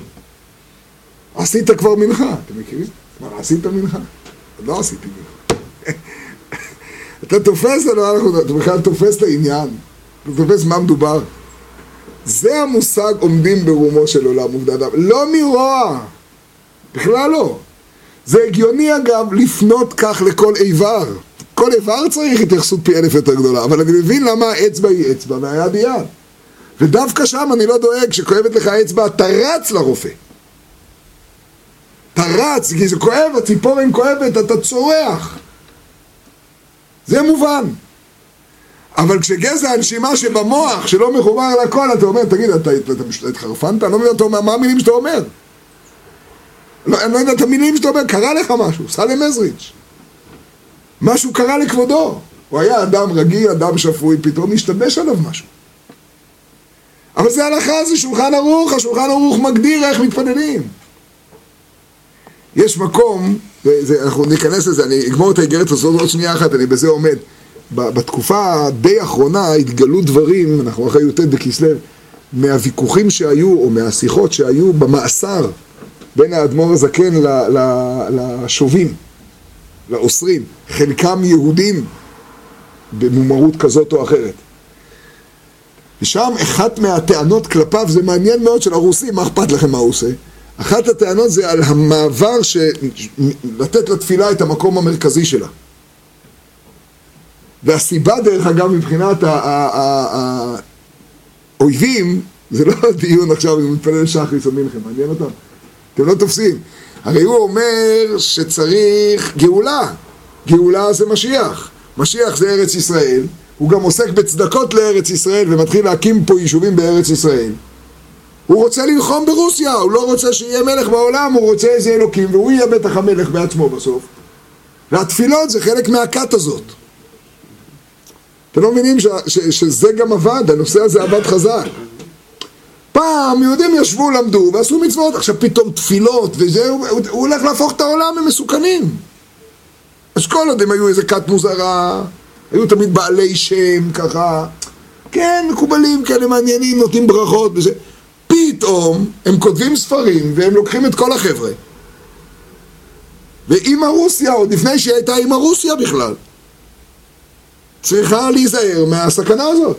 A: עשית כבר מנחה. אתם מכירים? מה, עשית מנחה? לא עשיתי מנחה. אתה תופס, אתה בכלל תופס את העניין, אתה תופס מה מדובר. זה המושג עומדים ברומו של עולם עובדי אדם, לא מרוע, בכלל לא. זה הגיוני אגב לפנות כך לכל איבר. כל איבר צריך התייחסות פי 1000 יותר גדולה, אבל אני מבין למה האצבע היא אצבע והיד היא יד. ודווקא שם אני לא דואג, שכואבת לך האצבע אתה רץ לרופא. אתה רץ, כי זה כואב, הציפורן כואבת, אתה צורח. זה מובן. אבל כשגזע הנשימה שבמוח, שלא מחובר לכל, אתה אומר, תגיד, אתה התחרפנת? אני לא מבין, אתה אומר, מה המילים שאתה אומר? אני לא יודע את המילים שאתה אומר, קרה לך משהו, סלם עזריץ'. משהו קרה לכבודו. הוא היה אדם רגיל, אדם שפוי, פתאום נשתבש עליו משהו. אבל זה הלכה, זה שולחן ערוך, השולחן ערוך מגדיר איך מתפללים. יש מקום, אנחנו ניכנס לזה, אני אגמור את האיגרת הזאת עוד שנייה אחת, אני בזה עומד. בתקופה די אחרונה התגלו דברים, אנחנו אחרי י"ט בכסלו, מהוויכוחים שהיו, או מהשיחות שהיו במאסר, בין האדמו"ר הזקן לשובים, לאוסרים, חלקם יהודים, במומרות כזאת או אחרת. ושם אחת מהטענות כלפיו, זה מעניין מאוד של הרוסים, מה אכפת לכם מה הוא עושה? אחת הטענות זה על המעבר לתת לתפילה את המקום המרכזי שלה. והסיבה דרך אגב מבחינת האויבים, זה לא דיון עכשיו אם מתפלל שחריס או מלחם, מעניין אותם. אתם לא תופסים. הרי הוא אומר שצריך גאולה. גאולה זה משיח. משיח זה ארץ ישראל. הוא גם עוסק בצדקות לארץ ישראל ומתחיל להקים פה יישובים בארץ ישראל. הוא רוצה ללחום ברוסיה, הוא לא רוצה שיהיה מלך בעולם, הוא רוצה איזה אלוקים, והוא יהיה בטח המלך בעצמו בסוף. והתפילות זה חלק מהכת הזאת. אתם לא מבינים שזה גם עבד, הנושא הזה עבד חזק. פעם יהודים ישבו, למדו, ועשו מצוות, עכשיו פתאום תפילות, וזה, הוא הולך להפוך את העולם, הם מסוכנים. אז כל עוד הם היו איזה כת מוזרה, היו תמיד בעלי שם, ככה, כן, מקובלים כאלה מעניינים, נותנים ברכות וזה. פתאום הם כותבים ספרים והם לוקחים את כל החבר'ה. ואמא רוסיה, עוד לפני שהיא הייתה אמא רוסיה בכלל, צריכה להיזהר מהסכנה הזאת.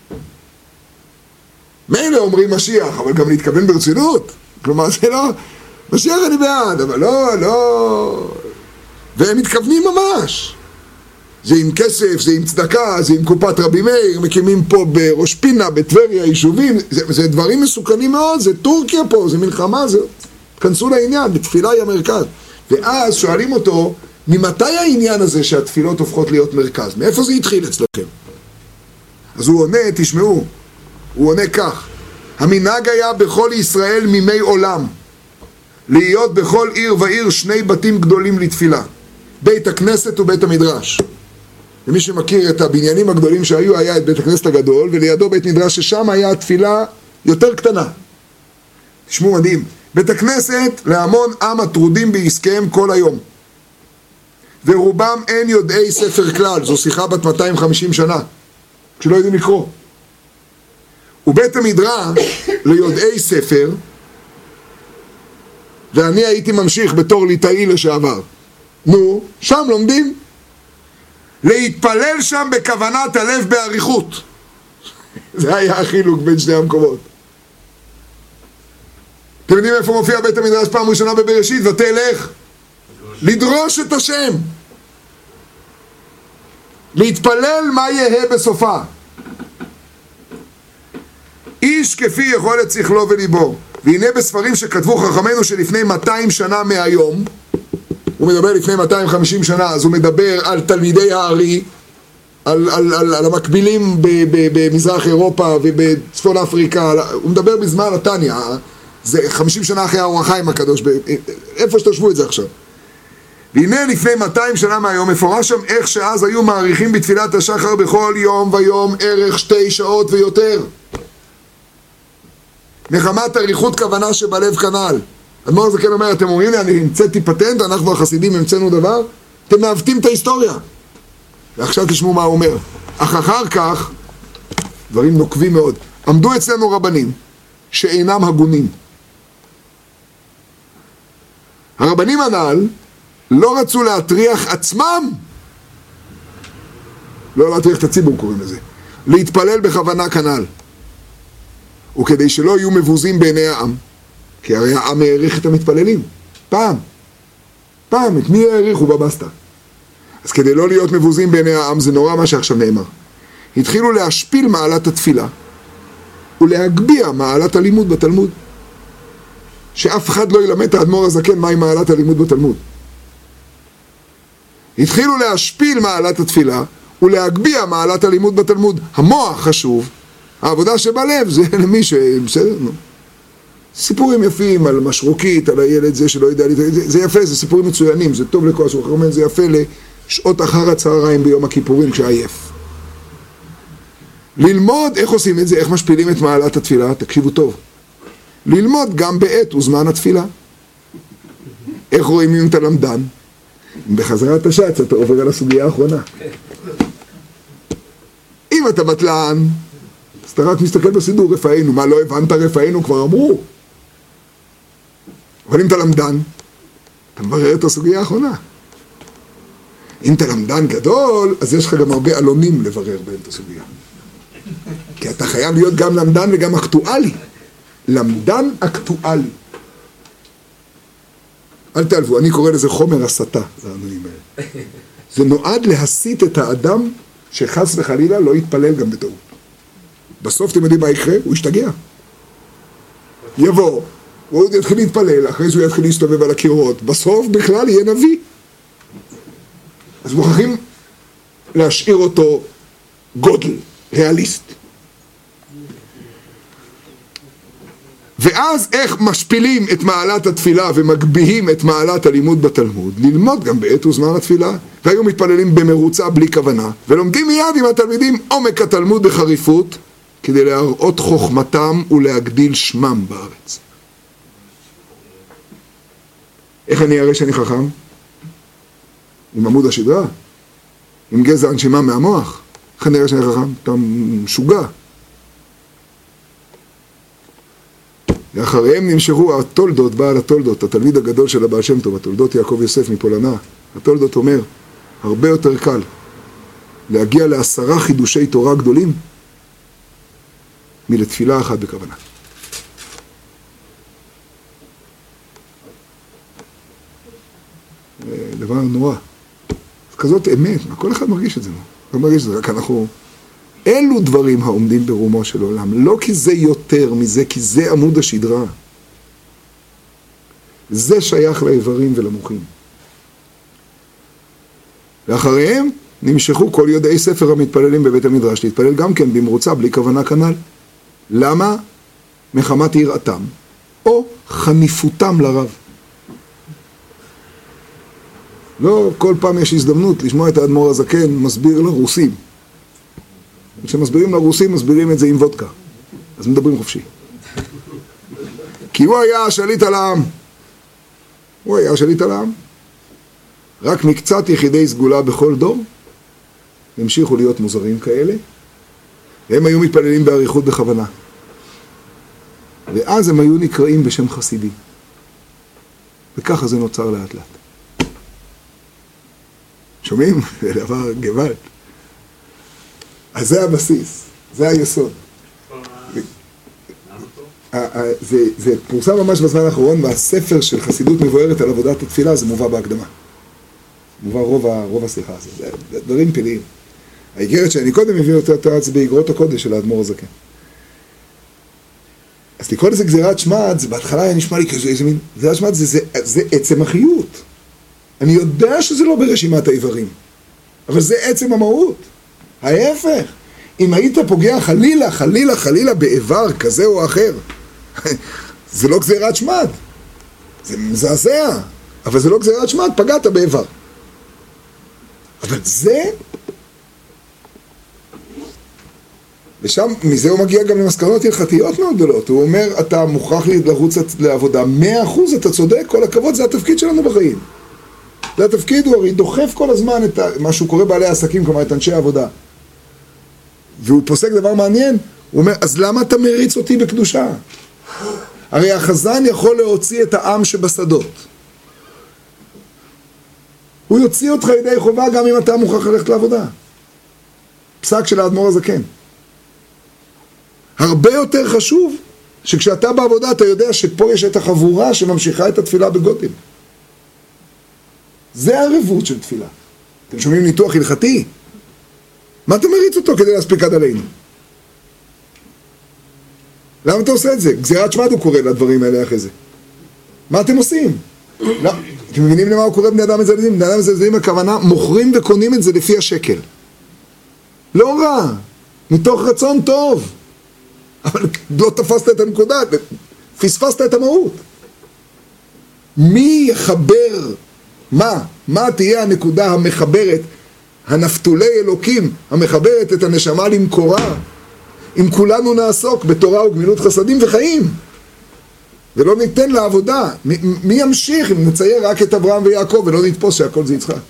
A: מילא אומרים משיח, אבל גם להתכוון ברצינות. כלומר, זה לא... משיח אני בעד, אבל לא... והם מתכוונים ממש. זה עם כסף, זה עם צדקה, זה עם קופת רבי מאיר, מקימים פה בראש פינה, בטבריה, יישובים, זה דברים מסוכנים מאוד, זה טורקיה פה, זה מלחמה, זה... תכנסו לעניין, בתפילה היא המרכז. ואז שואלים אותו, ממתי העניין הזה שהתפילות הופכות להיות מרכז? מאיפה זה התחיל אצלכם? אז הוא עונה, תשמעו, הוא עונה כך, המנהג היה בכל ישראל מימי עולם, להיות בכל עיר ועיר 2 בתים גדולים לתפילה, בית הכנסת ובית המדרש. ומי שמכיר את הבניינים הגדולים שהיו, היה את בית הכנסת הגדול, ולידו בית מדרש ששם היה התפילה יותר קטנה. תשמעו מדהים, בית הכנסת להמון עם הטרודים בעסקיהם כל היום, ורובם אין יודעי ספר כלל. זו שיחה בת 250 שנה, כשלא יודעים לקרוא. ובית המדרש ליודעי ספר, ואני הייתי ממשיך בתור ליטאי לשעבר, נו, שם לומדים להתפלל שם בכוונת הלב באריכות. זה היה החילוק בין שני המקומות. אתם יודעים איפה מופיע בית המדרש פעם ראשונה בבראשית? ותלך לדרוש את השם, להתפלל מה יהיה בסופה. איש כפי יכולת שכלו וליבו. והנה בספרים שכתבו חכמינו שלפני 200 שנה מהיום, הוא מדבר לפני 250 שנה, אז הוא מדבר על תלמידי הארי, על המקבילים במזרח אירופה ובצפון אפריקה, הוא מדבר בזמן התניא, זה 50 שנה אחרי האור החיים הקדוש, איפה שתשבו את זה עכשיו. והנה לפני 200 שנה מהיום מפורש שם איך שאז היו מעריכים בתפילת השחר בכל יום ויום ערך 2 שעות ויותר, מחמת אריכות כוונה שבלב כנ"ל. אדמו"ר הזקן אומר, אתם אומרים לי, אני המצאתי פטנט, אנחנו החסידים המצאנו דבר, אתם מעוותים את ההיסטוריה. ועכשיו תשמעו מה הוא אומר. אך אחר כך, דברים נוקבים מאוד, עמדו אצלנו רבנים שאינם הגונים. הרבנים הנ"ל לא רצו להטריח עצמם, לא להטריח את הציבור קוראים לזה, להתפלל בכוונה כנ"ל. וכדי שלא יהיו מבוזים בעיני העם, כי הרי העם העריך את המתפללים. פעם, את מי העריכו בבסטה? אז כדי לא להיות מבוזים בעיני העם, זה נורא מה שעכשיו נאמר. התחילו להשפיל מעלת התפילה, ולהגביע מעלת הלימוד בתלמוד. שאף אחד לא ילמד את האדמו"ר הזקן מהי מעלת הלימוד בתלמוד. התחילו להשפיל מעלת התפילה, ולהגביע מעלת הלימוד בתלמוד. המוח חשוב, העבודה שבלב זה למי בסדר, נו. סיפורים יפים על משרוקית, על הילד זה שלא יודע, זה יפה, זה סיפורים מצוינים, זה טוב לכל הסורך, זה יפה לשעות אחר הצהריים ביום הכיפורים כשעייף. ללמוד איך עושים את זה, איך משפילים את מעלת התפילה, תקשיבו טוב. ללמוד גם בעת וזמן התפילה. איך רואים אם אתה למדן? בחזרת השץ אתה עובר על הסוגיה האחרונה. אם אתה בטלן, אז אתה רק מסתכל בסידור, רפאינו. מה, לא הבנת רפאינו? כבר אמרו. אבל אם אתה למדן, אתה מברר את הסוגיה האחרונה. אם אתה למדן גדול, אז יש לך גם הרבה אלונים לברר בין את הסוגיה. כי אתה חייב להיות גם למדן וגם אקטואלי. למדן אקטואלי. אל תעלבו, אני קורא לזה חומר הסתה, זה הנועים האלה. זה נועד להסית את האדם שחס וחלילה לא יתפלל גם בטעות. בסוף אתם יודעים מה יקרה? הוא ישתגע. יבוא, הוא יתחיל להתפלל, אחרי זה הוא יתחיל להסתובב על הקירות, בסוף בכלל יהיה נביא. אז מוכרחים להשאיר אותו גודל, ריאליסט. ואז איך משפילים את מעלת התפילה ומגביהים את מעלת הלימוד בתלמוד? ללמוד גם בעת וזמן התפילה. והיו מתפללים במרוצה בלי כוונה, ולומדים מיד עם התלמידים עומק התלמוד בחריפות, כדי להראות חוכמתם ולהגדיל שמם בארץ. איך אני אראה שאני חכם? עם עמוד השדרה? עם גזע הנשימה מהמוח? איך אני אראה שאני חכם? אתה משוגע. ואחריהם נמשכו התולדות, בעל התולדות, התלמיד הגדול של הבעל שם טוב, התולדות יעקב יוסף מפולנה. התולדות אומר, הרבה יותר קל להגיע ל10 חידושי תורה גדולים מלתפילה אחת בכוונה. דבר נורא. כזאת אמת, כל אחד מרגיש את זה. לא מרגיש את זה, רק אנחנו... אלו דברים העומדים ברומו של עולם, לא כי זה יותר מזה, כי זה עמוד השדרה. זה שייך לאיברים ולמוחים. ואחריהם נמשכו כל יודעי ספר המתפללים בבית המדרש, להתפלל גם כן במרוצה, בלי כוונה כנ"ל. למה? מחמת יראתם, או חניפותם לרב. לא כל פעם יש הזדמנות לשמוע את האדמו"ר הזקן מסביר לרוסים. כשמסבירים לרוסים, מסבירים את זה עם וודקה. אז מדברים חופשי. כי כי הוא היה השליט על העם. הוא היה השליט על העם. רק מקצת יחידי סגולה בכל דור המשיכו להיות מוזרים כאלה, והם היו מתפללים באריכות בכוונה. ואז הם היו נקראים בשם חסידים. וככה זה נוצר לאט לאט. שומעים? זה דבר גוואלד. אז זה הבסיס, זה היסוד. זה פורסם ממש בזמן האחרון, והספר של חסידות מבוארת על עבודת התפילה, זה מובא בהקדמה. מובא רוב השיחה הזאת, זה דברים פלאים. האיגרת שאני קודם מביא אותה באגרות הקודש של האדמו"ר הזקן. אז לקרוא לזה גזירת שמד, זה בהתחלה היה נשמע לי כזה, איזה מין, גזירת שמד זה עצם החיות. אני יודע שזה לא ברשימת האיברים, אבל זה עצם המהות. ההפך, אם היית פוגע חלילה באיבר כזה או אחר, זה לא גזירת שמד, זה מזעזע, אבל זה לא גזירת שמד, פגעת באיבר. אבל זה, ושם, מזה הוא מגיע גם למסקנות הלכתיות מאוד גדולות. הוא אומר, אתה מוכרח לרוץ לעבודה 100%, אתה צודק, כל הכבוד, זה התפקיד שלנו בחיים. זה התפקיד, הוא הרי דוחף כל הזמן את מה שהוא קורא בעלי העסקים, כלומר את אנשי העבודה. והוא פוסק דבר מעניין, הוא אומר, אז למה אתה מריץ אותי בקדושה? הרי החזן יכול להוציא את העם שבשדות. הוא יוציא אותך ידי חובה גם אם אתה מוכרח ללכת לעבודה. פסק של האדמו"ר הזקן. הרבה יותר חשוב שכשאתה בעבודה אתה יודע שפה יש את החבורה שממשיכה את התפילה בגודל. זה הרבות של תפילה. אתם שומעים ניתוח הלכתי? מה אתה מריץ אותו כדי להספיק עד עלינו? למה אתה עושה את זה? גזירת שמד הוא קורא לדברים האלה אחרי זה. מה אתם עושים? לא. אתם מבינים למה הוא קורא בני אדם מזלזלים? בני אדם מזלזלים הכוונה מוכרים וקונים את זה לפי השקל. לא רע, מתוך רצון טוב. אבל לא תפסת את הנקודה, פספסת את המהות. מי יחבר? מה תהיה הנקודה המחברת, הנפתולי אלוקים, המחברת את הנשמה למקורה, אם כולנו נעסוק בתורה וגמילות חסדים וחיים, ולא ניתן לעבודה? מי ימשיך אם נצייר רק את אברהם ויעקב ולא נתפוס שהכל זה יצחק?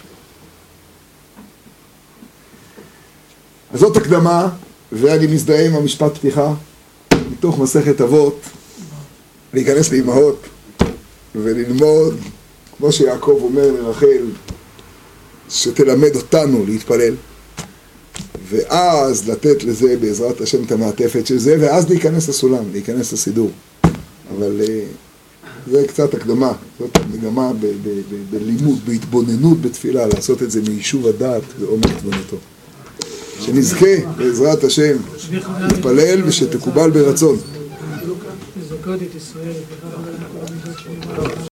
A: אז זאת הקדמה, ואני מזדהה עם המשפט פתיחה מתוך מסכת אבות, להיכנס לאמהות וללמוד, כמו שיעקב אומר לרחל, שתלמד אותנו להתפלל, ואז לתת לזה בעזרת השם את המעטפת של זה, ואז להיכנס לסולם, להיכנס לסידור. אבל זה קצת הקדמה, זאת מגמה בלימוד, בהתבוננות בתפילה, לעשות את זה מיישוב הדעת ועומק תבונתו. שנזכה בעזרת השם להתפלל ושתקובל ברצון.